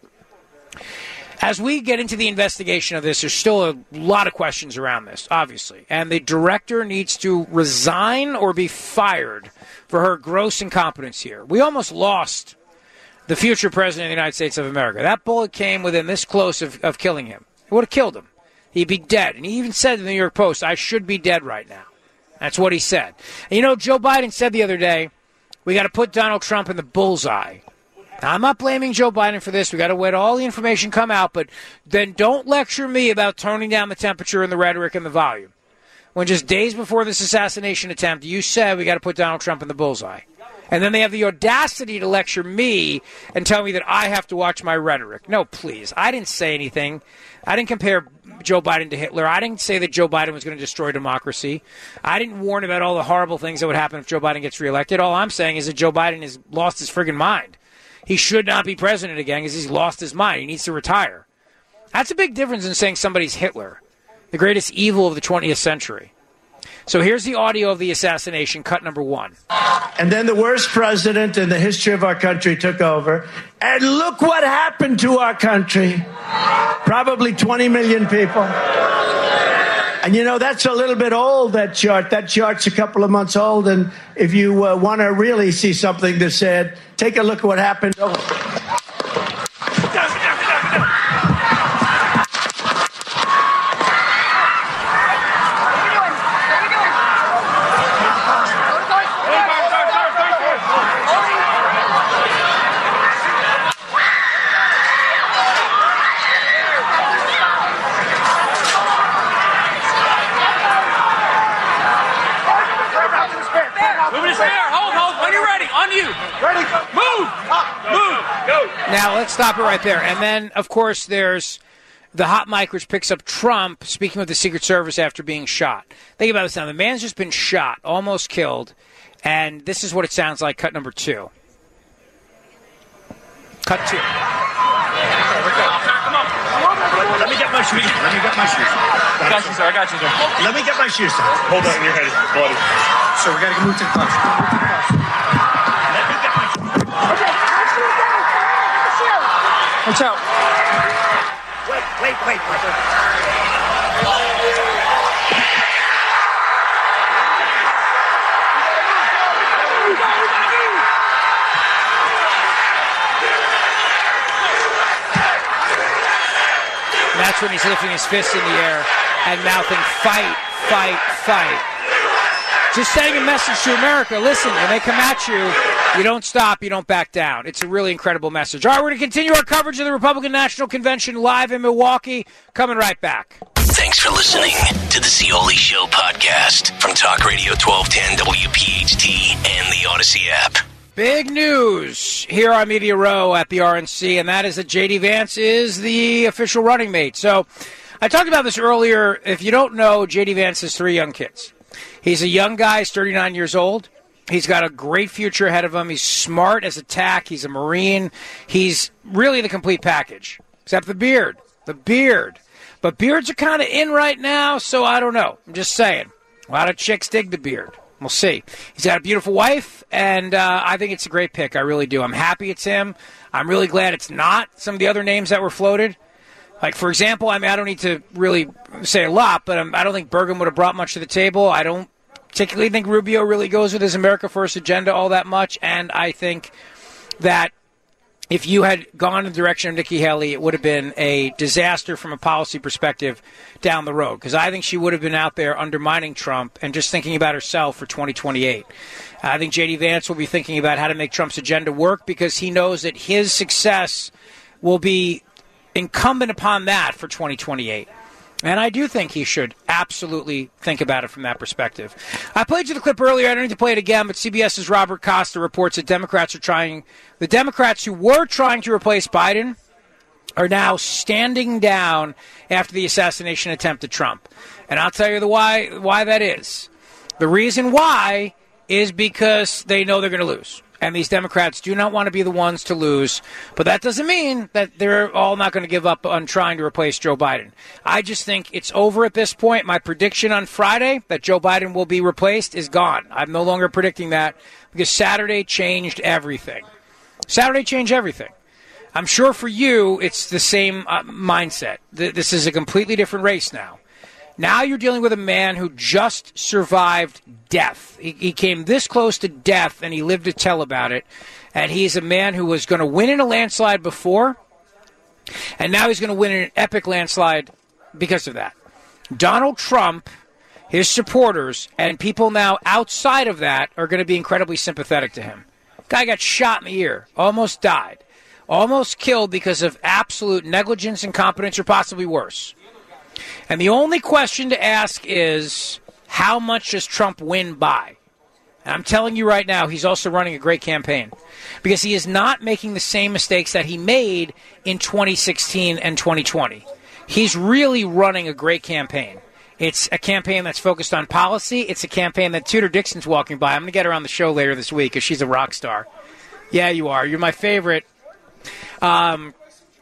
as we get into the investigation of this, there's still a lot of questions around this, obviously. And the director needs to resign or be fired for her gross incompetence here. We almost lost the future president of the United States of America. That bullet came within this close of, of killing him. It would have killed him. He'd be dead. And he even said in the New York Post, I should be dead right now. That's what he said. And you know, Joe Biden said the other day, we got to put Donald Trump in the bullseye. Now, I'm not blaming Joe Biden for this. We got to wait all the information come out, but then don't lecture me about toning down the temperature and the rhetoric and the volume. When just days before this assassination attempt, you said we got to put Donald Trump in the bullseye. And then they have the audacity to lecture me and tell me that I have to watch my rhetoric. No, please. I didn't say anything. I didn't compare Joe Biden to Hitler. I didn't say that Joe Biden was going to destroy democracy. I didn't warn about all the horrible things that would happen if Joe Biden gets reelected. All I'm saying is that Joe Biden has lost his friggin' mind. He should not be president again because he's lost his mind. He needs to retire. That's a big difference in saying somebody's Hitler, the greatest evil of the twentieth century. So here's the audio of the assassination, cut number one. And then the worst president in the history of our country took over. And look what happened to our country. Probably twenty million people. And, you know, that's a little bit old, that chart. That chart's a couple of months old. And if you uh, want to really see something that's said, take a look at what happened. Oh. Now, let's stop it right there. And then, of course, there's the hot mic which picks up Trump speaking with the Secret Service after being shot. Think about this now. The man's just been shot, almost killed, and this is what it sounds like, cut number two. Cut two. Come on. Let me get my shoes. Let me get my shoes. I got you, sir. I got you, sir. Let me get my shoes, sir. Hold on, your head is bloody. So we got to move to the closet. Let me get my shoes. Okay, watch out. Wait, wait, wait, brother. That's when he's lifting his fist in the air and mouthing, fight, fight, fight. Just sending a message to America. Listen, when they come at you, you don't stop, you don't back down. It's a really incredible message. All right, we're going to continue our coverage of the Republican National Convention live in Milwaukee. Coming right back. Thanks for listening to the Scioli Show podcast from Talk Radio twelve ten W P H T and the Odyssey app. Big news here on Media Row at the R N C, and that is that J D. Vance is the official running mate. So I talked about this earlier. If you don't know, J D. Vance has three young kids. He's a young guy. He's thirty-nine years old. He's got a great future ahead of him. He's smart as a tack. He's a Marine. He's really the complete package, except the beard. The beard. But beards are kind of in right now, so I don't know. I'm just saying. A lot of chicks dig the beard. We'll see. He's got a beautiful wife, and uh, I think it's a great pick. I really do. I'm happy it's him. I'm really glad it's not some of the other names that were floated. Like, for example, I mean, I don't need to really say a lot, but um, I don't think Burgum would have brought much to the table. I don't particularly think Rubio really goes with his America First agenda all that much, and I think that if you had gone in the direction of Nikki Haley, it would have been a disaster from a policy perspective down the road, because I think she would have been out there undermining Trump and just thinking about herself for twenty twenty-eight. I think J D. Vance will be thinking about how to make Trump's agenda work, because he knows that his success will be incumbent upon that for twenty twenty-eight. And I do think he should absolutely think about it from that perspective. I played you the clip earlier. I don't need to play it again, but CBS's Robert Costa reports that Democrats are trying, the Democrats who were trying to replace Biden are now standing down after the assassination attempt at Trump. And I'll tell you the why why that is. The reason why is because they know they're going to lose. And these Democrats do not want to be the ones to lose. But that doesn't mean that they're all not going to give up on trying to replace Joe Biden. I just think it's over at this point. My prediction on Friday that Joe Biden will be replaced is gone. I'm no longer predicting that because Saturday changed everything. Saturday changed everything. I'm sure for you it's the same uh, mindset. This is a completely different race now. Now you're dealing with a man who just survived death. He, he came this close to death, and he lived to tell about it. And he's a man who was going to win in a landslide before, and now he's going to win in an epic landslide because of that. Donald Trump, his supporters, and people now outside of that are going to be incredibly sympathetic to him. Guy got shot in the ear, almost died, almost killed because of absolute negligence, incompetence, or possibly worse. And the only question to ask is, how much does Trump win by? And I'm telling you right now, he's also running a great campaign because he is not making the same mistakes that he made in twenty sixteen and twenty twenty. He's really running a great campaign. It's a campaign that's focused on policy. It's a campaign that Tudor Dixon's walking by. I'm going to get her on the show later this week because she's a rock star. Yeah, you are. You're my favorite. Um...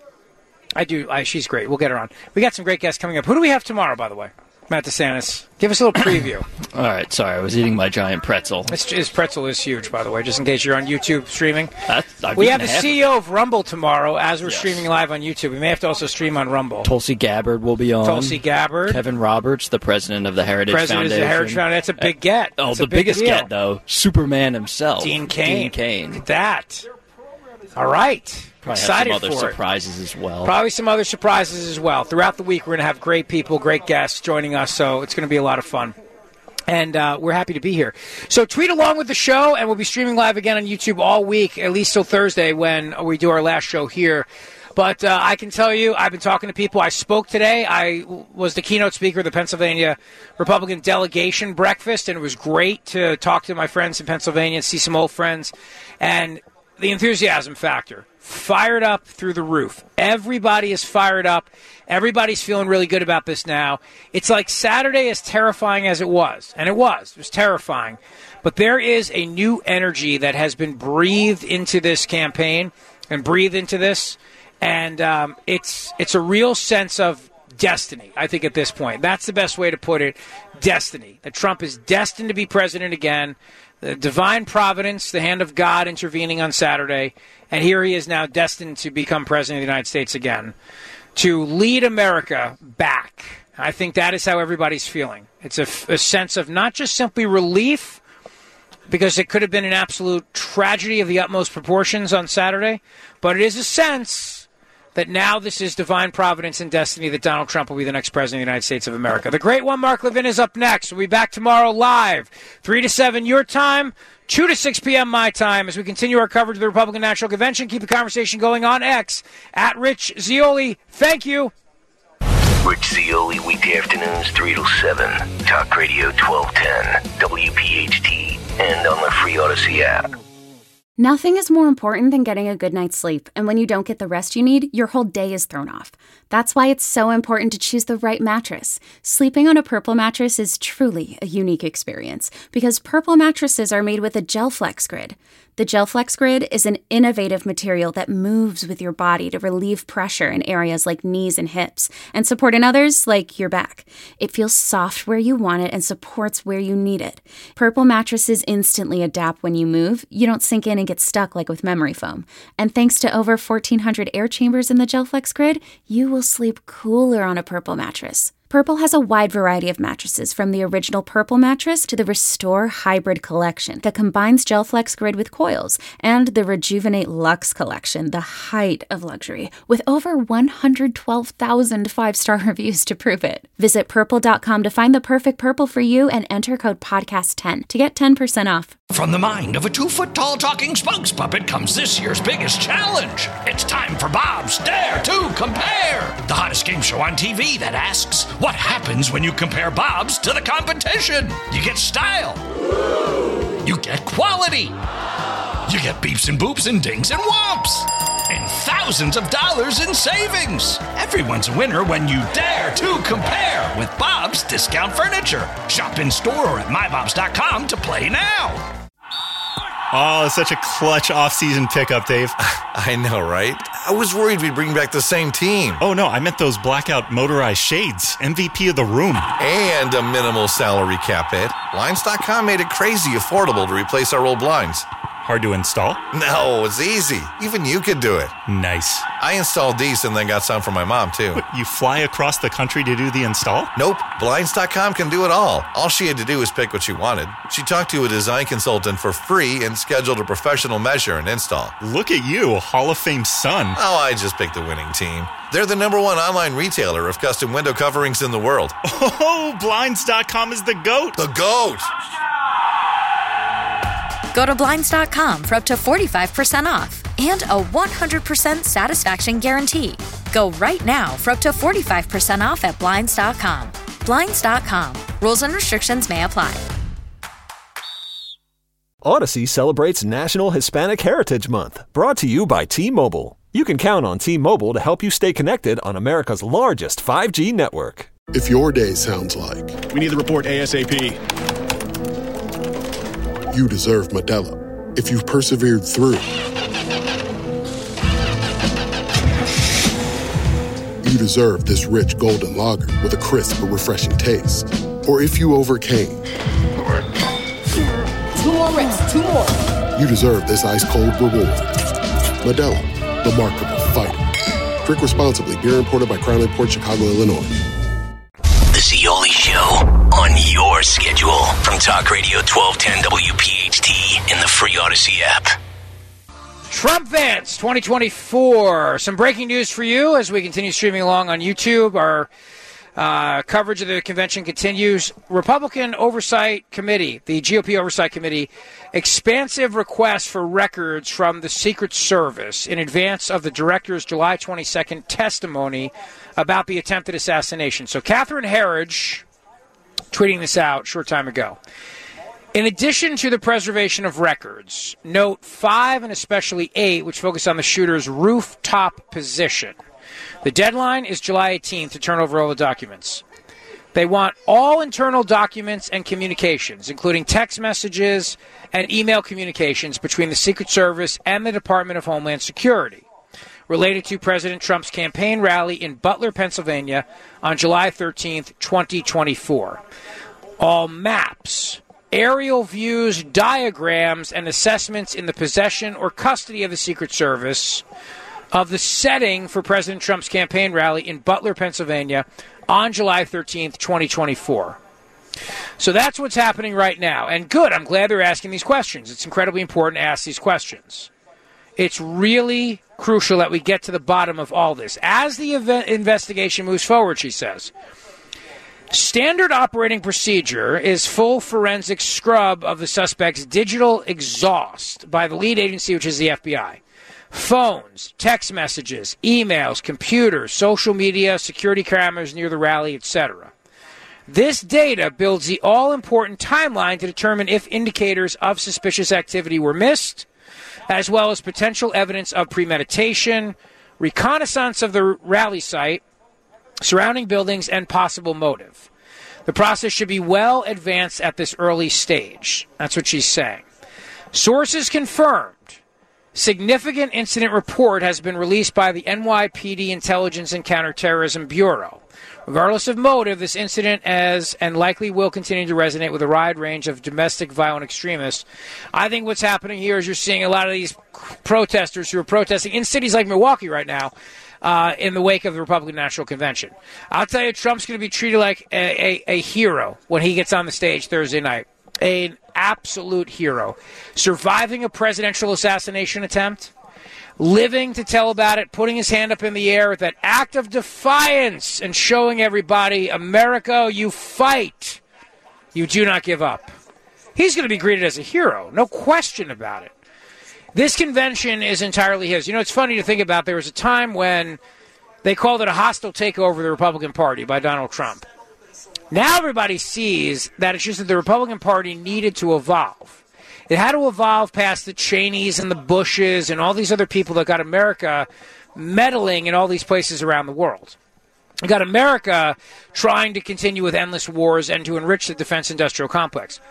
I do. I, she's great. We'll get her on. We got some great guests coming up. Who do we have tomorrow, by the way? Matt DeSantis. Give us a little preview. All right. Sorry, I was eating my giant pretzel. This, this pretzel is huge, by the way, just in case you're on YouTube streaming. That's, we have the C E O of Rumble tomorrow as we're yes. streaming live on YouTube. We may have to also stream on Rumble. Tulsi Gabbard will be on. Tulsi Gabbard. Kevin Roberts, the president of the Heritage president Foundation. President of the Heritage Foundation. That's a big get. Oh, That's the a big biggest deal. get, though. Superman himself. Dean Cain. Dean Cain. Look at that. All right. Probably Excited have some other for surprises it. as well. Probably some other surprises as well. Throughout the week, we're going to have great people, great guests joining us, so it's going to be a lot of fun. And uh, we're happy to be here. So tweet along with the show, and we'll be streaming live again on YouTube all week, at least till Thursday when we do our last show here. But uh, I can tell you, I've been talking to people. I spoke today. I was the keynote speaker of the Pennsylvania Republican delegation breakfast, and it was great to talk to my friends in Pennsylvania and see some old friends. And the enthusiasm factor, fired up through the roof. Everybody is fired up. Everybody's feeling really good about this now. It's like Saturday, as terrifying as it was, and it was. It was terrifying. But there is a new energy that has been breathed into this campaign and breathed into this, and um, it's it's a real sense of destiny, I think, at this point. That's the best way to put it, destiny. That Trump is destined to be president again, the divine providence, the hand of God intervening on Saturday, and here he is now destined to become president of the United States again, to lead America back. I think that is how everybody's feeling. It's a, a sense of not just simply relief, because it could have been an absolute tragedy of the utmost proportions on Saturday, but it is a sense that now this is divine providence and destiny that Donald Trump will be the next president of the United States of America. The great one, Mark Levin, is up next. We'll be back tomorrow live, three to seven your time, two to six p.m. my time, as we continue our coverage of the Republican National Convention. Keep the conversation going on X, at Rich Zeoli. Thank you. Rich Zeoli, weekday afternoons, three to seven. Talk Radio twelve ten, W P H T, and on the free Odyssey app. Nothing is more important than getting a good night's sleep, and when you don't get the rest you need, your whole day is thrown off. That's why it's so important to choose the right mattress. Sleeping on a Purple mattress is truly a unique experience, because Purple mattresses are made with a GelFlex Grid. The GelFlex Grid is an innovative material that moves with your body to relieve pressure in areas like knees and hips, and support in others like your back. It feels soft where you want it and supports where you need it. Purple mattresses instantly adapt when you move. You don't sink in and get stuck like with memory foam. And thanks to over fourteen hundred air chambers in the GelFlex Grid, you will sleep cooler on a Purple mattress. Purple has a wide variety of mattresses, from the original Purple mattress to the Restore Hybrid collection that combines GelFlex Grid with coils, and the Rejuvenate Luxe collection, the height of luxury, with over one hundred twelve thousand five-star reviews to prove it. Visit purple dot com to find the perfect Purple for you and enter code podcast ten to get ten percent off. From the mind of a two-foot-tall talking spokes puppet comes this year's biggest challenge. It's time for Bob's Dare to Compare, the hottest game show on T V that asks, what happens when you compare Bob's to the competition? You get style. You get quality. You get beeps and boops and dings and whomps. And thousands of dollars in savings. Everyone's a winner when you dare to compare with Bob's Discount Furniture. Shop in store or at my bobs dot com to play now. Oh, it's such a clutch off-season pickup, Dave. I know, right? I was worried we'd bring back the same team. Oh, no, I meant those blackout motorized shades. M V P of the room. And a minimal salary cap hit. Blinds dot com made it crazy affordable to replace our old blinds. Hard to install? No, it's easy. Even you could do it. Nice. I installed these and then got some for my mom, too. What, you fly across the country to do the install? Nope. Blinds dot com can do it all. All she had to do was pick what she wanted. She talked to a design consultant for free and scheduled a professional measure and install. Look at you, Hall of Fame son. Oh, I just picked the winning team. They're the number one online retailer of custom window coverings in the world. Oh, Blinds dot com is the GOAT. The GOAT! Go to Blinds dot com for up to forty-five percent off and a one hundred percent satisfaction guarantee. Go right now for up to forty-five percent off at Blinds dot com. Blinds dot com. Rules and restrictions may apply. Odyssey celebrates National Hispanic Heritage Month, brought to you by T-Mobile. You can count on T-Mobile to help you stay connected on America's largest five G network. If your day sounds like, we need the report ASAP. You deserve Modelo. If you've persevered through, you deserve this rich golden lager with a crisp but refreshing taste. Or if you overcame, two more reps, two more. You deserve this ice cold reward. Modelo, the mark of a fighter. Drink responsibly. Beer imported by Crown Imports, Chicago, Illinois. The Zeoli Show on your schedule from Talk Radio twelve ten W P H T in the free Odyssey app. Trump Vance twenty twenty-four. Some breaking news for you as we continue streaming along on YouTube. Our uh, coverage of the convention continues. Republican Oversight Committee, the G O P Oversight Committee, expansive request for records from the Secret Service in advance of the director's July twenty-second testimony about the attempted assassination. So Catherine Herridge tweeting this out a short time ago. In addition to the preservation of records, note five and especially eight, which focus on the shooter's rooftop position. The deadline is July eighteenth to turn over all the documents. They want all internal documents and communications, including text messages and email communications between the Secret Service and the Department of Homeland Security, related to President Trump's campaign rally in Butler, Pennsylvania on July thirteenth, twenty twenty-four. All maps, aerial views, diagrams, and assessments in the possession or custody of the Secret Service of the setting for President Trump's campaign rally in Butler, Pennsylvania on July thirteenth, twenty twenty-four. So that's what's happening right now. And good, I'm glad they're asking these questions. It's incredibly important to ask these questions. It's really crucial that we get to the bottom of all this. As the event investigation moves forward, she says, standard operating procedure is full forensic scrub of the suspect's digital exhaust by the lead agency, which is the F B I. Phones, text messages, emails, computers, social media, security cameras near the rally, et cetera. This data builds the all-important timeline to determine if indicators of suspicious activity were missed, as well as potential evidence of premeditation, reconnaissance of the rally site, surrounding buildings, and possible motive. The process should be well advanced at this early stage. That's what she's saying. Sources confirmed. Significant incident report has been released by the N Y P D Intelligence and Counterterrorism Bureau. Regardless of motive, this incident has and likely will continue to resonate with a wide range of domestic violent extremists. I think what's happening here is you're seeing a lot of these protesters who are protesting in cities like Milwaukee right now uh, in the wake of the Republican National Convention. I'll tell you, Trump's going to be treated like a, a, a hero when he gets on the stage Thursday night. An absolute hero. Surviving a presidential assassination attempt, living to tell about it, putting his hand up in the air with that act of defiance and showing everybody, America, you fight. You do not give up. He's going to be greeted as a hero, no question about it. This convention is entirely his. You know, it's funny to think about. There was a time when they called it a hostile takeover of the Republican Party by Donald Trump. Now everybody sees that it's just that the Republican Party needed to evolve. It had to evolve past the Cheneys and the Bushes and all these other people that got America meddling in all these places around the world. It got America trying to continue with endless wars and to enrich the defense industrial complex.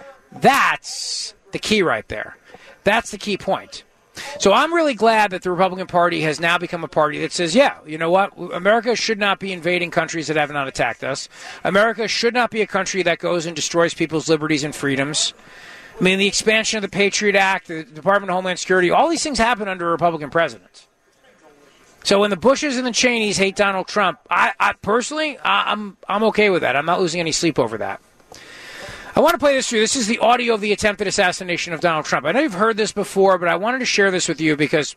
That's the key right there. That's the key point. So I'm really glad that the Republican Party has now become a party that says, yeah, you know what? America should not be invading countries that have not attacked us. America should not be a country that goes and destroys people's liberties and freedoms. I mean, the expansion of the Patriot Act, the Department of Homeland Security, all these things happen under a Republican president. So when the Bushes and the Cheneys hate Donald Trump, I, I personally, I, I'm I'm okay with that. I'm not losing any sleep over that. I want to play this for you. This is the audio of the attempted assassination of Donald Trump. I know you've heard this before, but I wanted to share this with you because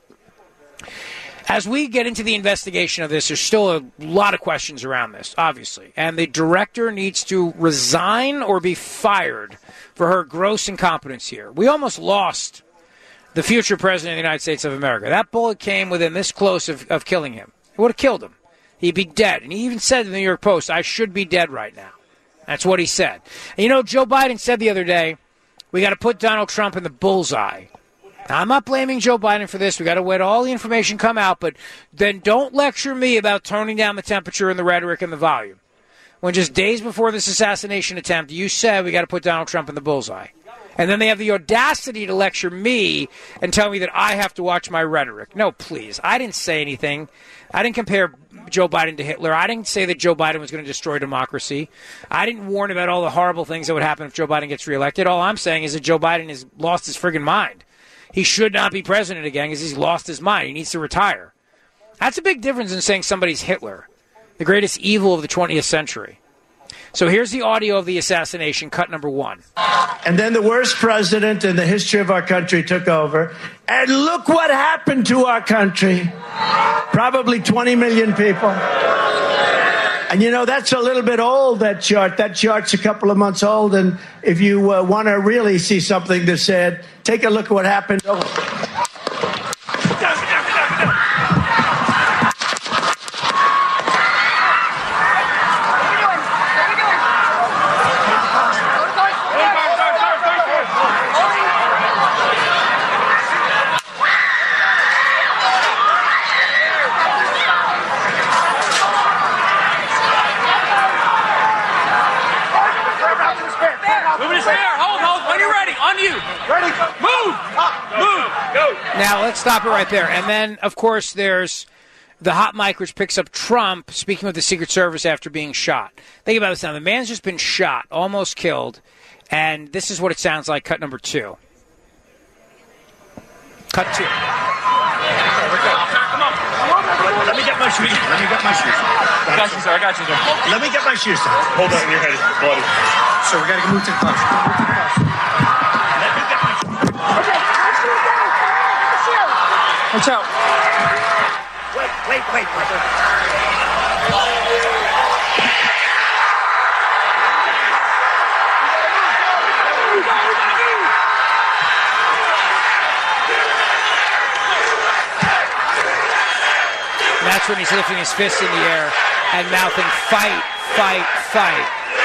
as we get into the investigation of this, there's still a lot of questions around this, obviously. And the director needs to resign or be fired for her gross incompetence here. We almost lost the future president of the United States of America. That bullet came within this close of, of killing him. It would have killed him. He'd be dead. And he even said in the New York Post, I should be dead right now. That's what he said. And you know, Joe Biden said the other day, we got to put Donald Trump in the bullseye. Now, I'm not blaming Joe Biden for this. We got to wait all the information come out, but then don't lecture me about toning down the temperature and the rhetoric and the volume. When just days before this assassination attempt, you said we got to put Donald Trump in the bullseye. And then they have the audacity to lecture me and tell me that I have to watch my rhetoric. No, please. I didn't say anything. I didn't compare Joe Biden to Hitler. I didn't say that Joe Biden was going to destroy democracy. I didn't warn about all the horrible things that would happen if Joe Biden gets reelected. All I'm saying is that Joe Biden has lost his friggin' mind. He should not be president again because he's lost his mind. He needs to retire. That's a big difference in saying somebody's Hitler, the greatest evil of the twentieth century. So here's the audio of the assassination, cut number one. And then the worst president in the history of our country took over. And look what happened to our country. Probably twenty million people. And, you know, that's a little bit old, that chart. That chart's a couple of months old. And if you uh, want to really see something that's said, take a look at what happened. Oh. Move it there. Hold, hold. When you're ready. On you. Ready. Move. Move. Go. Now, let's stop it right there. And then, of course, there's the hot mic, which picks up Trump speaking with the Secret Service after being shot. Think about this now. The man's just been shot, almost killed. And this is what it sounds like, cut number two. Cut two. Come on. Let me get my shoes. Let me get my shoes. I got you, sir. I got you, sir. Let me get my shoes, sir. Hold on, your head is bloody. Sir, we gotta move to the bus. Let me get my shoes. Okay, my shoes down. Watch out. Wait, wait, wait, wait. That's when he's lifting his fist in the air and mouthing, fight, fight, fight.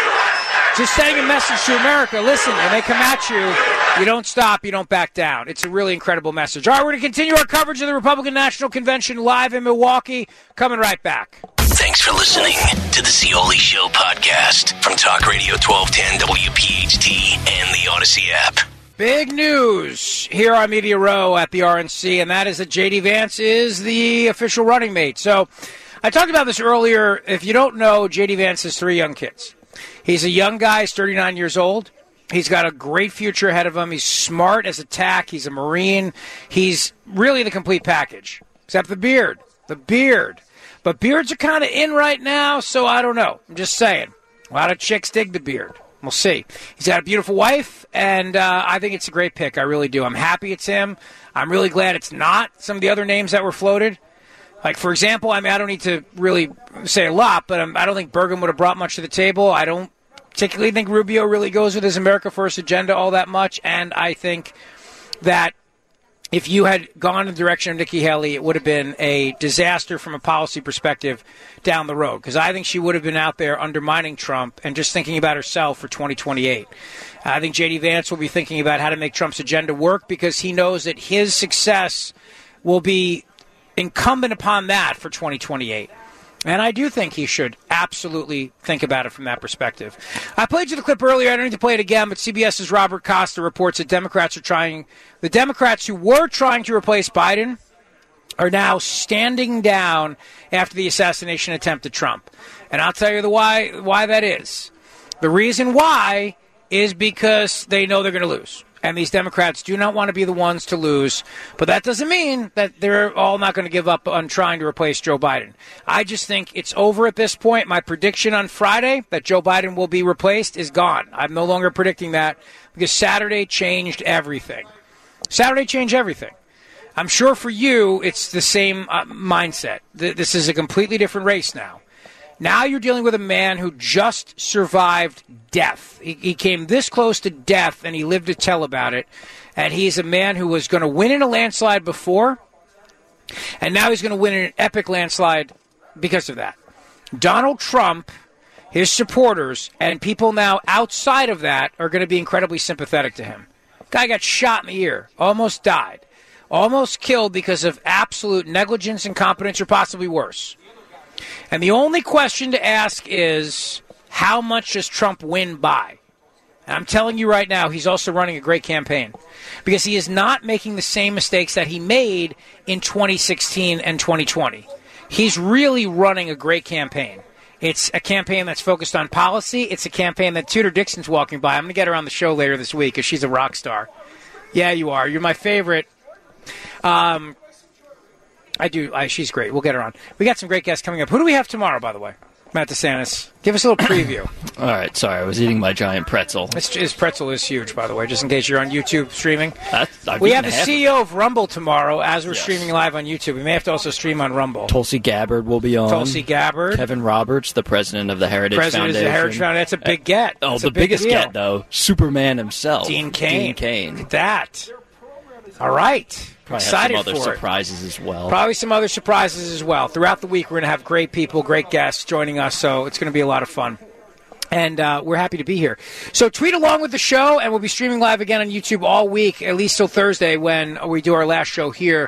Just sending a message to America. Listen, when they come at you, you don't stop, you don't back down. It's a really incredible message. All right, we're going to continue our coverage of the Republican National Convention live in Milwaukee. Coming right back. Thanks for listening to the Zeoli Show podcast from Talk Radio twelve ten W P H T and the Odyssey app. Big news here on Media Row at the R N C, and that is that J D. Vance is the official running mate. So I talked about this earlier. If you don't know, J D. Vance has three young kids. He's a young guy. He's thirty-nine years old. He's got a great future ahead of him. He's smart as a tack. He's a Marine. He's really the complete package, except the beard. The beard. But beards are kind of in right now, so I don't know. I'm just saying. A lot of chicks dig the beard. We'll see. He's got a beautiful wife, and uh, I think it's a great pick. I really do. I'm happy it's him. I'm really glad it's not some of the other names that were floated. Like, for example, I mean, I don't need to really say a lot, but um, I don't think Burgum would have brought much to the table. I don't particularly think Rubio really goes with his America First agenda all that much, and I think that if you had gone in the direction of Nikki Haley, it would have been a disaster from a policy perspective down the road, because I think she would have been out there undermining Trump and just thinking about herself for twenty twenty-eight. I think J D. Vance will be thinking about how to make Trump's agenda work, because he knows that his success will be incumbent upon that for twenty twenty-eight. And I do think he should absolutely think about it from that perspective. I played you the clip earlier. I don't need to play it again, but CBS's Robert Costa reports that Democrats are trying, the Democrats who were trying to replace Biden are now standing down after the assassination attempt at Trump. And I'll tell you the why why that is. The reason why is because they know they're going to lose. And these Democrats do not want to be the ones to lose. But that doesn't mean that they're all not going to give up on trying to replace Joe Biden. I just think it's over at this point. My prediction on Friday that Joe Biden will be replaced is gone. I'm no longer predicting that, because Saturday changed everything. Saturday changed everything. I'm sure for you it's the same uh, mindset. This is a completely different race now. Now you're dealing with a man who just survived death. He, he came this close to death, and he lived to tell about it. And he's a man who was going to win in a landslide before, and now he's going to win in an epic landslide because of that. Donald Trump, his supporters, and people now outside of that are going to be incredibly sympathetic to him. Guy got shot in the ear, almost died, almost killed because of absolute negligence, incompetence, or possibly worse. And the only question to ask is, how much does Trump win by? And I'm telling you right now, he's also running a great campaign, because he is not making the same mistakes that he made in twenty sixteen and twenty twenty. He's really running a great campaign. It's a campaign that's focused on policy. It's a campaign that Tudor Dixon's walking by. I'm going to get her on the show later this week, because she's a rock star. Yeah, you are. You're my favorite. Um... I do. I, she's great. We'll get her on. We got some great guests coming up. Who do we have tomorrow, by the way? Matt DeSantis. Give us a little preview. All right. Sorry, I was eating my giant pretzel. This, his pretzel is huge, by the way, just in case you're on YouTube streaming. That's, I've we have the half. C E O of Rumble tomorrow as we're yes. streaming live on YouTube. We may have to also stream on Rumble. Tulsi Gabbard will be on. Tulsi Gabbard. Kevin Roberts, the president of the Heritage president Foundation. President of the Heritage Foundation. That's a big get. Oh, That's the big biggest deal. get, though. Superman himself. Dean Cain. Dean Cain. Look at that. All right. Probably Excited have some other for surprises it. as well. Probably some other surprises as well. Throughout the week, we're going to have great people, great guests joining us, so it's going to be a lot of fun. And uh, we're happy to be here. So tweet along with the show, and we'll be streaming live again on YouTube all week, at least till Thursday when we do our last show here.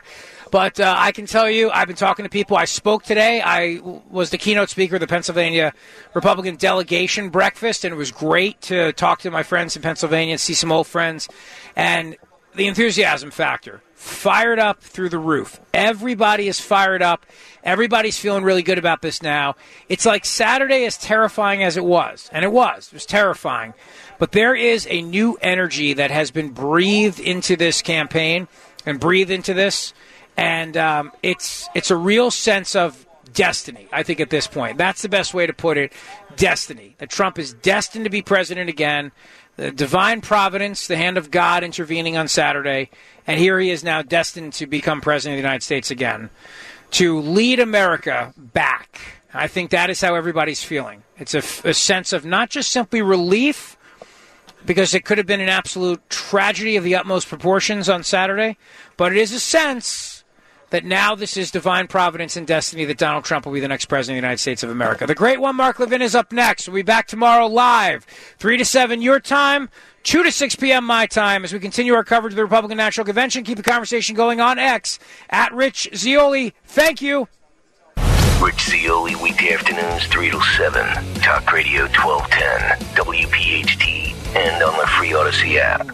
But uh, I can tell you, I've been talking to people. I spoke today. I w- was the keynote speaker of the Pennsylvania Republican delegation breakfast, and it was great to talk to my friends in Pennsylvania and see some old friends. And the enthusiasm factor, fired up through the roof. Everybody is fired up. Everybody's feeling really good about this now. It's like Saturday, as terrifying as it was, and it was. It was terrifying. But there is a new energy that has been breathed into this campaign and breathed into this, and um, it's it's a real sense of destiny, I think, at this point. That's the best way to put it, destiny. That Trump is destined to be president again. The divine providence, the hand of God intervening on Saturday, and here he is now destined to become president of the United States again, to lead America back. I think that is how everybody's feeling. It's a, a sense of not just simply relief, because it could have been an absolute tragedy of the utmost proportions on Saturday, but it is a sense that now this is divine providence and destiny that Donald Trump will be the next president of the United States of America. The great one, Mark Levin, is up next. We'll be back tomorrow live, three to seven your time, two to six p.m. my time, as we continue our coverage of the Republican National Convention. Keep the conversation going on X, at Rich Zeoli. Thank you. Rich Zeoli, weekday afternoons, three to seven. Talk Radio twelve ten, W P H T, and on the free Odyssey app.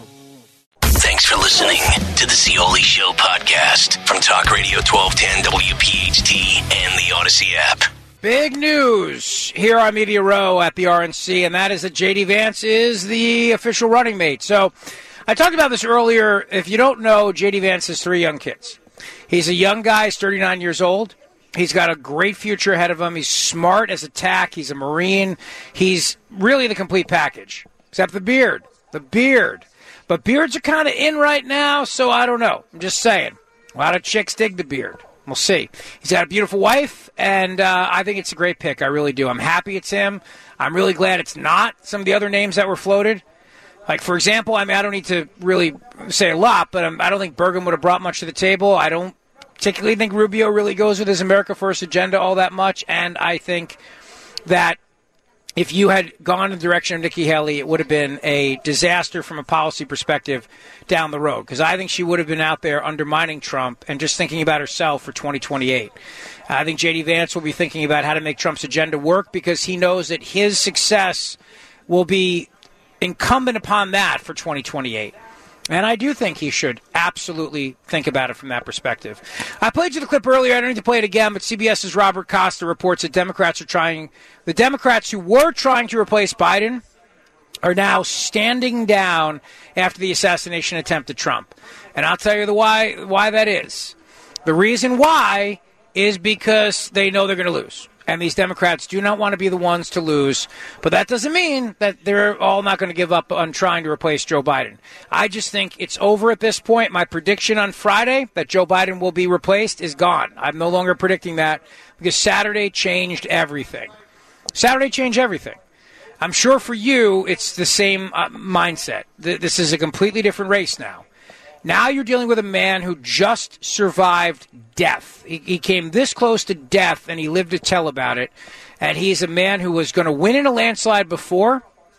Thanks for listening to the Zeoli Show podcast from Talk Radio twelve ten W P H T and the Odyssey app. Big news here on Media Row at the R N C, and that is that J D. Vance is the official running mate. So I talked about this earlier. If you don't know, J D. Vance has three young kids. He's a young guy. He's thirty-nine years old. He's got a great future ahead of him. He's smart as a tack. He's a Marine. He's really the complete package, except the beard. The beard. But beards are kind of in right now, so I don't know. I'm just saying. A lot of chicks dig the beard. We'll see. He's got a beautiful wife, and uh, I think it's a great pick. I really do. I'm happy it's him. I'm really glad it's not some of the other names that were floated. Like, for example, I mean, I don't need to really say a lot, but um, I don't think Burgum would have brought much to the table. I don't particularly think Rubio really goes with his America First agenda all that much, and I think that if you had gone in the direction of Nikki Haley, it would have been a disaster from a policy perspective down the road, because I think she would have been out there undermining Trump and just thinking about herself for twenty twenty-eight. I think J D. Vance will be thinking about how to make Trump's agenda work, because he knows that his success will be incumbent upon that for twenty twenty-eight. And I do think he should absolutely think about it from that perspective. I played you the clip earlier. I don't need to play it again, but CBS's Robert Costa reports that Democrats are trying, the Democrats who were trying to replace Biden are now standing down after the assassination attempt at Trump. And I'll tell you the why, why that is. The reason why is because they know they're going to lose. And these Democrats do not want to be the ones to lose. But that doesn't mean that they're all not going to give up on trying to replace Joe Biden. I just think it's over at this point. My prediction on Friday that Joe Biden will be replaced is gone. I'm no longer predicting that, because Saturday changed everything. Saturday changed everything. I'm sure for you it's the same uh, mindset. This is a completely different race now. Now you're dealing with a man who just survived death. He, he came this close to death, and he lived to tell about it. And he's a man who was going to win in a landslide before,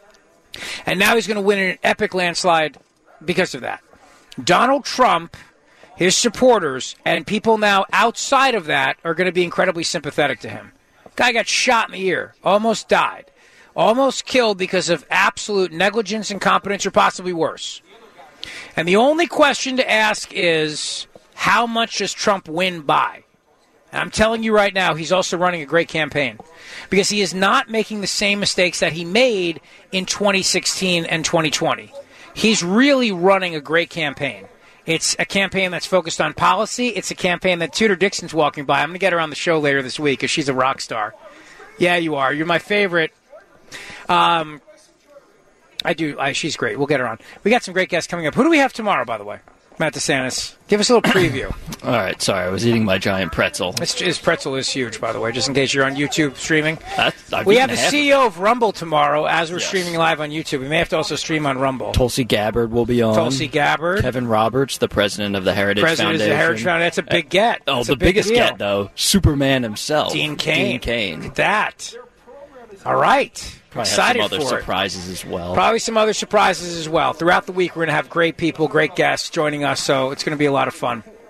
and now he's going to win in an epic landslide because of that. Donald Trump, his supporters, and people now outside of that are going to be incredibly sympathetic to him. Guy got shot in the ear, almost died, almost killed because of absolute negligence, incompetence, or possibly worse. And the only question to ask is, how much does Trump win by? And I'm telling you right now, he's also running a great campaign, because he is not making the same mistakes that he made in twenty sixteen and twenty twenty. He's really running a great campaign. It's a campaign that's focused on policy. It's a campaign that Tudor Dixon's walking by. I'm going to get her on the show later this week because she's a rock star. Yeah, you are. You're my favorite. Um... I do. I, she's great. We'll get her on. We got some great guests coming up. Who do we have tomorrow, by the way? Matt DeSantis. Give us a little preview. All right. Sorry, I was eating my giant pretzel. This, this pretzel is huge, by the way, just in case you're on YouTube streaming. That's, I've we have the half. C E O of Rumble tomorrow as we're Yes. streaming live on YouTube. We may have to also stream on Rumble. Tulsi Gabbard will be on. Tulsi Gabbard. Kevin Roberts, the president of the Heritage President Foundation. of the Heritage Foundation. That's a big get. Oh, That's the a big biggest deal. get, though. Superman himself. Dean Cain. Dean Cain. Look at that. All right. Probably Excited have some other for it. surprises as well. Probably some other surprises as well. Throughout the week, we're going to have great people, great guests joining us, so it's going to be a lot of fun.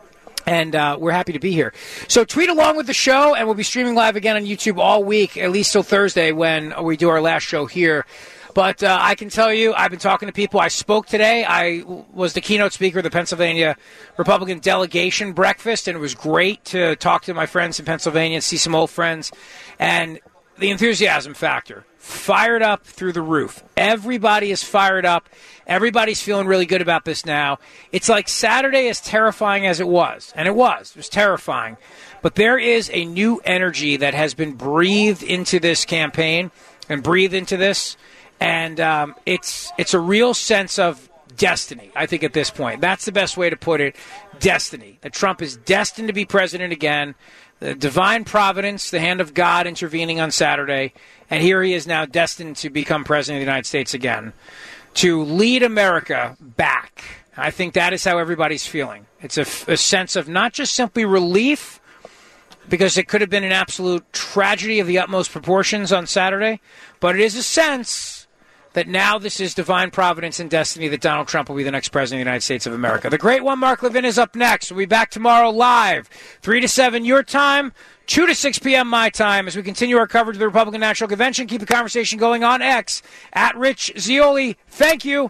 And uh, we're happy to be here. So tweet along with the show, and we'll be streaming live again on YouTube all week, at least till Thursday when we do our last show here. But uh, I can tell you, I've been talking to people. I spoke today. I was the keynote speaker of the Pennsylvania Republican delegation breakfast, and it was great to talk to my friends in Pennsylvania and see some old friends. And the enthusiasm factor, fired up through the roof. Everybody is fired up. Everybody's feeling really good about this now. It's like Saturday, as terrifying as it was, and it was. It was terrifying. But there is a new energy that has been breathed into this campaign and breathed into this, and um, it's it's a real sense of destiny, I think, at this point. That's the best way to put it, destiny. That Trump is destined to be president again. The divine providence, the hand of God intervening on Saturday, and here he is now destined to become president of the United States again, to lead America back. I think that is how everybody's feeling. It's a, a sense of not just simply relief, because it could have been an absolute tragedy of the utmost proportions on Saturday, but it is a sense that now this is divine providence and destiny that Donald Trump will be the next president of the United States of America. The great one, Mark Levin, is up next. We'll be back tomorrow live, three to seven your time, two to six p.m. my time, as we continue our coverage of the Republican National Convention. Keep the conversation going on X, at Rich Zeoli. Thank you.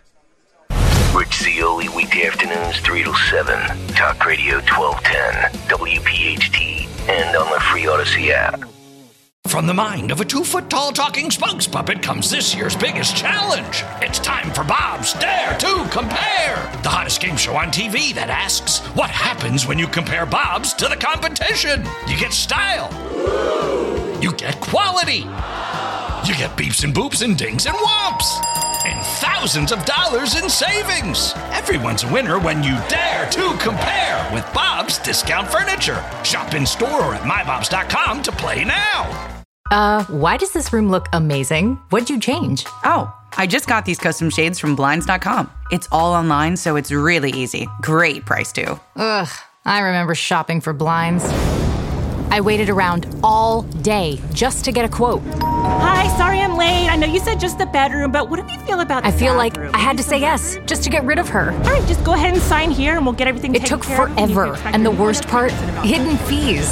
Rich Zeoli, weekday afternoons, three to seven. Talk Radio twelve ten, W P H T, and on the free Odyssey app. From the mind of a two-foot-tall talking spokes puppet comes this year's biggest challenge. It's time for Bob's Dare to Compare, the hottest game show on T V that asks, what happens when you compare Bob's to the competition? You get style. You get quality. You get beeps and boops and dings and whomps. And thousands of dollars in savings. Everyone's a winner when you dare to compare with Bob's Discount Furniture. Shop in store or at my bobs dot com to play now. Uh, why does this room look amazing? What'd you change? Oh, I just got these custom shades from blinds dot com. It's all online, so it's really easy. Great price, too. Ugh, I remember shopping for blinds. I waited around all day just to get a quote. Hi, sorry I'm late. I know you said just the bedroom, but what do you feel about the I feel bathroom? like I had to say yes, just to get rid of her. All right, just go ahead and sign here and we'll get everything It taken took care of. forever, and the worst part, hidden fees.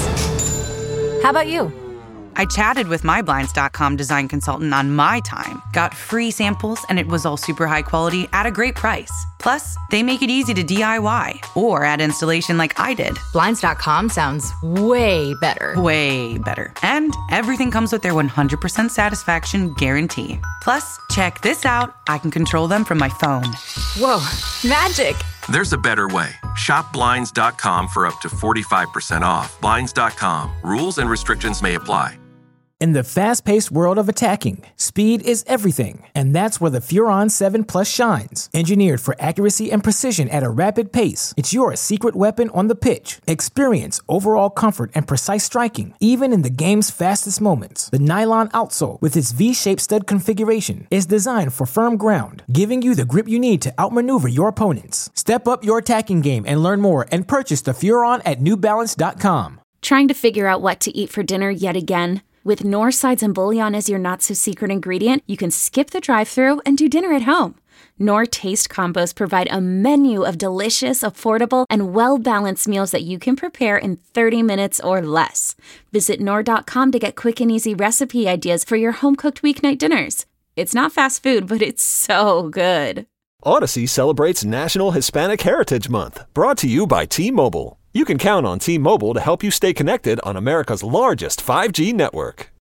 How about you? I chatted with my blinds dot com design consultant on my time, got free samples, and it was all super high quality at a great price. Plus, they make it easy to D I Y or add installation like I did. blinds dot com sounds way better. Way better. And everything comes with their one hundred percent satisfaction guarantee. Plus, check this out. I can control them from my phone. Whoa, magic. There's a better way. Shop blinds dot com for up to forty-five percent off. blinds dot com. Rules and restrictions may apply. In the fast-paced world of attacking, speed is everything, and that's where the Furon seven Plus shines. Engineered for accuracy and precision at a rapid pace, it's your secret weapon on the pitch. Experience overall comfort and precise striking, even in the game's fastest moments. The nylon outsole, with its V-shaped stud configuration, is designed for firm ground, giving you the grip you need to outmaneuver your opponents. Step up your attacking game and learn more and purchase the Furon at new balance dot com. Trying to figure out what to eat for dinner yet again? With Knorr sides and bouillon as your not-so-secret ingredient, you can skip the drive-thru and do dinner at home. Knorr Taste Combos provide a menu of delicious, affordable, and well-balanced meals that you can prepare in thirty minutes or less. Visit Knorr dot com to get quick and easy recipe ideas for your home-cooked weeknight dinners. It's not fast food, but it's so good. Odyssey celebrates National Hispanic Heritage Month, brought to you by T-Mobile. You can count on T-Mobile to help you stay connected on America's largest five G network.